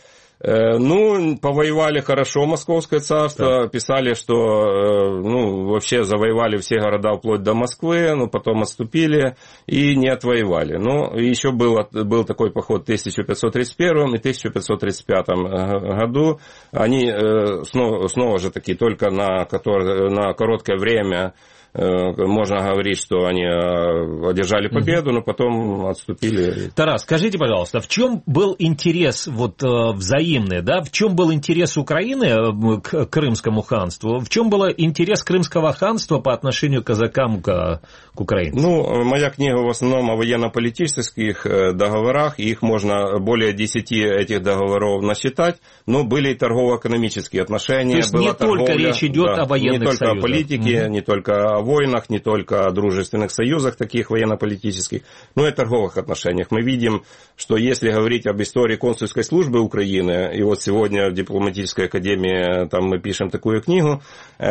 Ну, повоевали хорошо Московское царство, да. Писали, что, ну, вообще завоевали все города вплоть до Москвы, но потом отступили и не отвоевали. Ну, еще был, был такой поход в тысяча пятьсот тридцать первом и тысяча пятьсот тридцать пятом году. Они снова, снова же таки только на, на короткое время можно говорить, что они одержали победу, но потом отступили. Тарас, скажите, пожалуйста, в чем был интерес вот взаимный, да? В чем был интерес Украины к Крымскому ханству? В чем был интерес Крымского ханства по отношению к казакам, к, к Украине? Ну, моя книга в основном о военно-политических договорах, их можно более десяти этих договоров насчитать, но были и торгово-экономические отношения. То есть была не торговля, только речь идет да, о военных не только союзах. о политике, mm-hmm. не только о войнах, не только о дружественных союзах таких военно-политических, но и о торговых отношениях. Мы видим, что если говорить об истории консульской службы Украины, и вот сегодня в дипломатической академии там мы пишем такую книгу,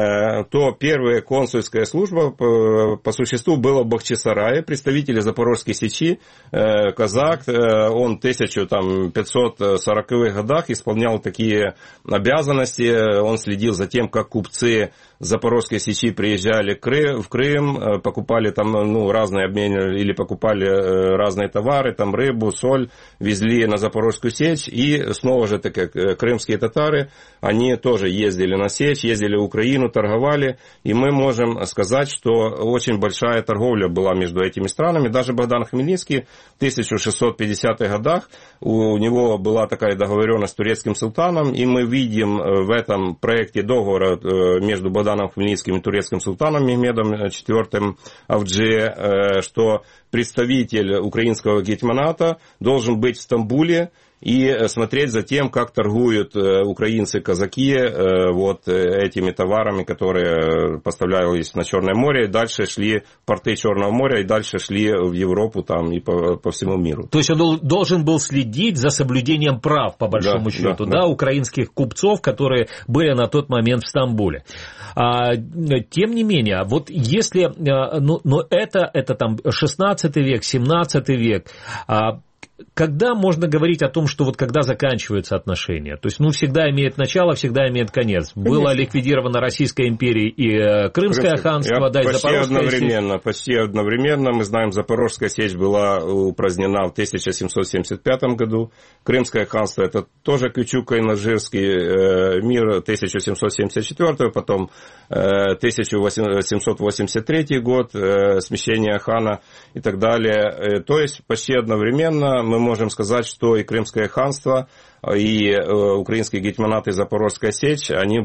то первая консульская служба по, по существу была в Бахчисарае, представители Запорожской сечи, казак, он в тысяча пятьсот сороковых годах исполнял такие обязанности, он следил за тем, как купцы Запорожской сечи приезжали в Крым, покупали там, ну, разные обмены или покупали разные товары, там рыбу, соль, везли на Запорожскую сечь, и снова же таки крымские татары, они тоже ездили на сечь, ездили в Украину, торговали, и мы можем сказать, что очень большая торговля была между этими странами. Даже Богдан Хмельницкий в тысяча шестьсот пятидесятых годах, у него была такая договоренность с турецким султаном, и мы видим в этом проекте договора между Богданом Хмельницким и турецким султаном Мехмедом четвёртым Авдже, что представитель украинского гетьманата должен быть в Стамбуле и смотреть за тем, как торгуют украинцы-казаки вот этими товарами, которые поставлялись на Черное море, и дальше шли в порты Черного моря, и дальше шли в Европу там, и по, по всему миру. То есть он должен был следить за соблюдением прав, по большому да, счету, да, да, да, украинских купцов, которые были на тот момент в Стамбуле. А, тем не менее, вот если, ну, но это, это там шестнадцатый век, семнадцатый век, а, когда можно говорить о том, что вот когда заканчиваются отношения? То есть, ну, всегда имеет начало, всегда имеет конец. Конечно. Была ликвидирована Российская империя и Крымское ханство, да, и почти Запорожская одновременно, сечь. Почти одновременно. Мы знаем, Запорожская сечь была упразднена в тысяча семьсот семьдесят пятом году. Крымское ханство — это тоже Кючук-Кайнажирский мир тысяча семьсот семьдесят четвёртого, потом тысяча восемьсот восемьдесят третий год, смещение хана и так далее. То есть, почти одновременно мы можем сказать, что и Крымское ханство, и украинские гетьманаты и Запорожская сечь, они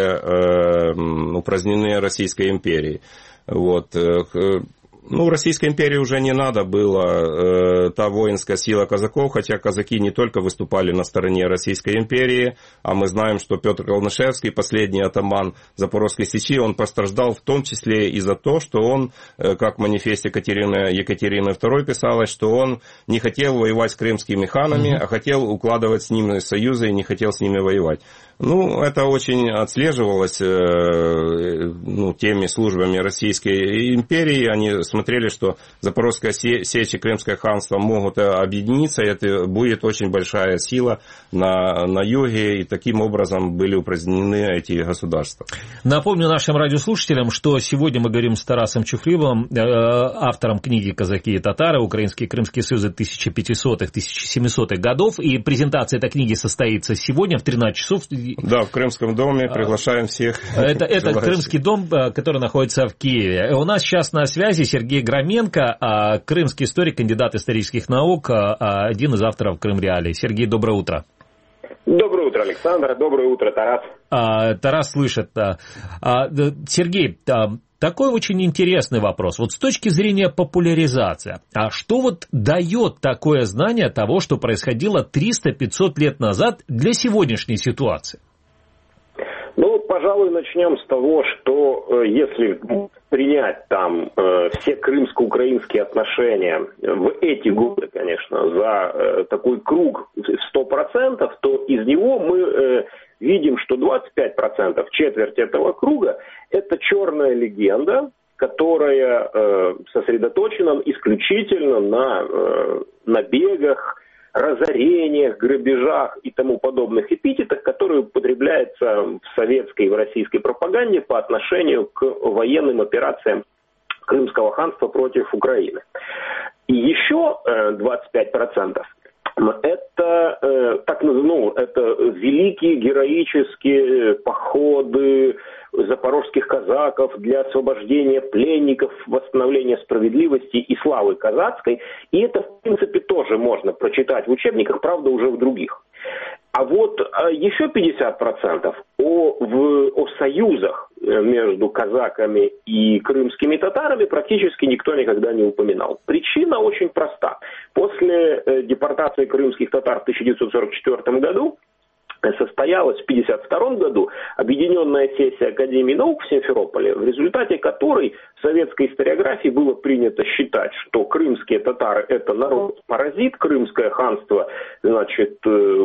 были упразднены Российской империей. Вот. Ну, Российской империи уже не надо было э, та воинская сила казаков, хотя казаки не только выступали на стороне Российской империи, а мы знаем, что Петр Калнышевский, последний атаман Запорожской сечи, он пострадал в том числе и за то, что он, э, как в манифесте Екатерины, Екатерины второй писалось, что он не хотел воевать с крымскими ханами, mm-hmm. а хотел укладывать с ними союзы и не хотел с ними воевать. Ну, это очень отслеживалось э, ну, теми службами Российской империи. Они смотрели, что Запорожская сечь и Крымское ханство могут объединиться, и это будет очень большая сила на, на юге, и таким образом были упразднены эти государства. Напомню нашим радиослушателям, что сегодня мы говорим с Тарасом Чухлебовым, э, автором книги «Казаки и татары. Украинские и крымские союзы тысяча пятисотых — тысяча семисотых годов», и презентация этой книги состоится сегодня в тринадцать часов. Да, в Крымском доме, приглашаем всех. Это, это Крымский дом, который находится в Киеве. У нас сейчас на связи Сергей Громенко, крымский историк, кандидат исторических наук, один из авторов Крым Реалии. Сергей, доброе утро. Доброе утро, Александр. Доброе утро, Тарас. А, Тарас слышит. А, Сергей, а, такой очень интересный вопрос. Вот с точки зрения популяризации, а что вот дает такое знание того, что происходило триста-пятьсот лет назад для сегодняшней ситуации? Ну, пожалуй, начнем с того, что если принять там э, все крымско-украинские отношения в эти годы, конечно, за э, такой круг в сто процентов, то из него мы э, видим, что двадцать пять процентов, четверть этого круга, это черная легенда, которая э, сосредоточена исключительно на э, набегах, разорениях, грабежах и тому подобных эпитетах, которые употребляются в советской и в российской пропаганде по отношению к военным операциям Крымского ханства против Украины. И еще двадцать пять процентов это, так, ну, это великие героические походы запорожских казаков для освобождения пленников, восстановления справедливости и славы казацкой. И это, в принципе, тоже можно прочитать в учебниках, правда, уже в других. А вот еще пятьдесят процентов о, в, о союзах между казаками и крымскими татарами практически никто никогда не упоминал. Причина очень проста. После депортации крымских татар в тысяча девятьсот сорок четвёртом году состоялась в тысяча девятьсот пятьдесят втором году объединенная сессия Академии наук в Симферополе, в результате которой в советской историографии было принято считать, что крымские татары – это народ-паразит, Крымское ханство, значит,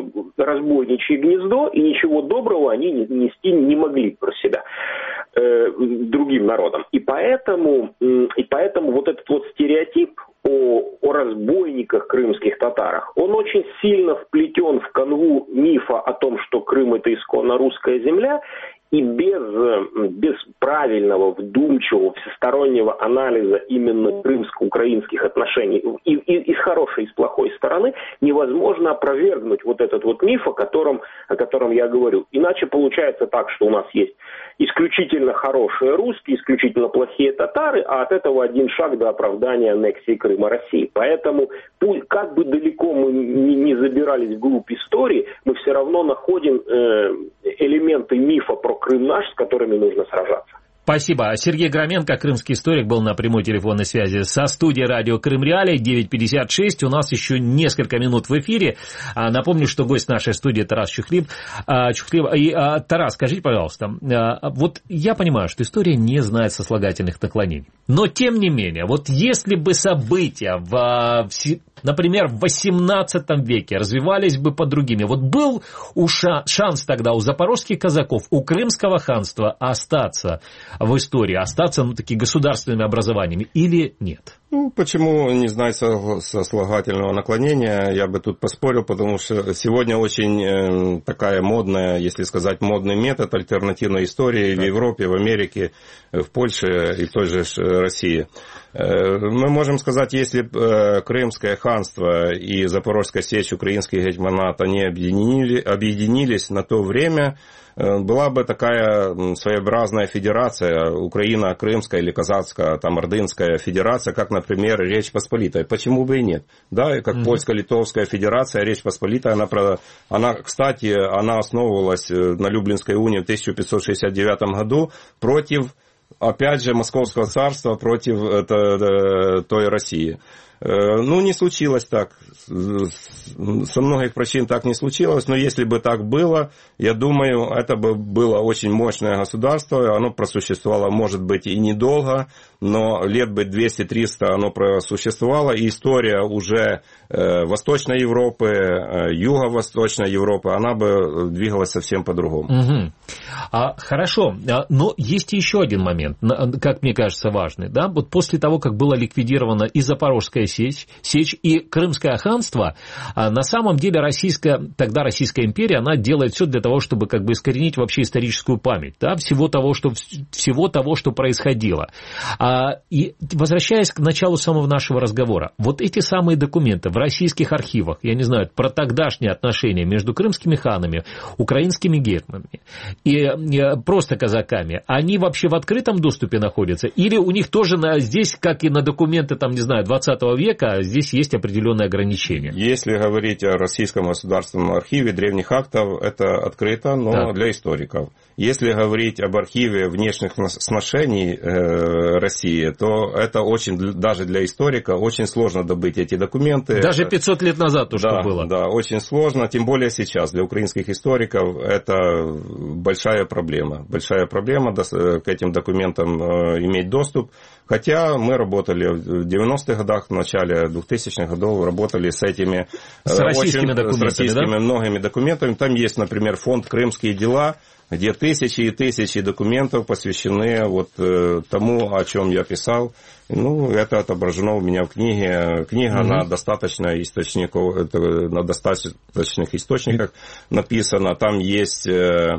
разбойничье гнездо, и ничего доброго они нести не могли про себя э, другим народам. И поэтому, и поэтому вот этот вот стереотип о, о разбойниках крымских татарах, он очень сильно вплетен в канву мифа о том, что Крым – это исконно русская земля, и без, без правильного, вдумчивого, всестороннего анализа именно крымско-украинских отношений и, и, и с хорошей, и с плохой стороны невозможно опровергнуть вот этот вот миф, о котором, о котором я говорю. Иначе получается так, что у нас есть исключительно хорошие русские, исключительно плохие татары, а от этого один шаг до оправдания аннексии Крыма России. Поэтому, как бы далеко мы не забирались вглубь истории, мы все равно находим э, элементы мифа про Крым наш, с которыми нужно сражаться. Спасибо. Сергей Громенко, крымский историк, был на прямой телефонной связи со студией радио Крым Реалии. девять пятьдесят шесть. У нас еще несколько минут в эфире. Напомню, что гость нашей студии Тарас Чухлеб. Чухлеб. И, Тарас, скажите, пожалуйста, вот я понимаю, что история не знает сослагательных наклонений. Но, тем не менее, вот если бы события в... например, в восемнадцатом веке развивались бы по другими. Вот был у ша- шанс тогда у запорожских казаков, у Крымского ханства остаться в истории, остаться, ну, такими государственными образованиями или нет? Ну, почему не знать сослагательного наклонения, я бы тут поспорил, потому что сегодня очень э, такая модная, если сказать, модный метод альтернативной истории в Европе, в Америке, в Польше и в той же России. Э, мы можем сказать, если э, Крымское ханство и Запорожская сечь, украинский гетьманат, они объединили, объединились на то время, была бы такая своеобразная федерация, Украина-Крымская или Казацкая, там, Ордынская федерация, как, например, Речь Посполитая. Почему бы и нет? Да, как mm-hmm. Польско-Литовская федерация, Речь Посполитая, она, она, кстати, она основывалась на Люблинской унии в тысяча пятьсот шестьдесят девятом году против, опять же, Московского царства, против это, той России. Ну, не случилось так. Со многих причин так не случилось, но если бы так было, я думаю, это бы было очень мощное государство, оно просуществовало, может быть, и недолго, но лет бы двести-триста оно просуществовало, и история уже Восточной Европы, Юго-Восточной Европы, она бы двигалась совсем по-другому. Угу. А, хорошо, но есть еще один момент, как мне кажется, важный. Да? Вот после того, как была ликвидирована и Запорожская Сечь, Сечь и Крымское ханство, на самом деле российская, тогда Российская империя, она делает все для того, чтобы как бы искоренить вообще историческую память, да, всего того, что, всего того, что происходило. А, и возвращаясь к началу самого нашего разговора, вот эти самые документы в российских архивах, я не знаю, про тогдашние отношения между крымскими ханами, украинскими гетманами и, и просто казаками, они вообще в открытом доступе находятся? Или у них тоже на, здесь, как и на документы, там, не знаю, двадцатого века, здесь есть определенные ограничения? Если говорить о Российском государственном архиве древних актов, это открыто, но да. для историков. Если говорить об архиве внешних сношений э, России, то это очень, даже для историка, очень сложно добыть эти документы. Даже пятьсот лет назад то, что да, было. Да, очень сложно, тем более сейчас. Для украинских историков это большая проблема. Большая проблема к этим документам иметь доступ. Хотя мы работали в девяностых годах, в начале двухтысячных годов работали с этими с российскими, очень, документами, с российскими да? многими документами. Там есть, например, фонд «Крымские дела», где тысячи и тысячи документов посвящены вот тому, о чем я писал. Ну, это отображено у меня в книге. Книга mm-hmm. на достаточно источников, на достаточных источниках написана. Там есть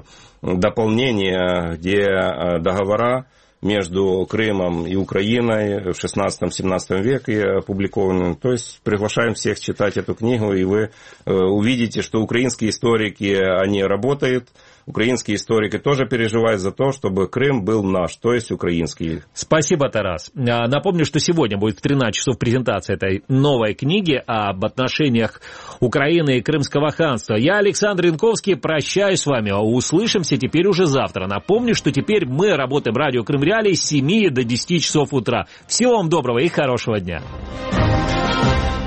дополнение, где договора между Крымом и Украиной в шестнадцатом-семнадцатом веке опубликованы. То есть приглашаем всех читать эту книгу, и вы увидите, что украинские историки, они работают. Украинские историки тоже переживают за то, чтобы Крым был наш, то есть украинский. Спасибо, Тарас. Напомню, что сегодня будет в тринадцать часов презентация этой новой книги об отношениях Украины и Крымского ханства. Я, Александр Янковский, прощаюсь с вами. Услышимся теперь уже завтра. Напомню, что теперь мы работаем в радио Крым Реалии с семи до десяти часов утра. Всего вам доброго и хорошего дня.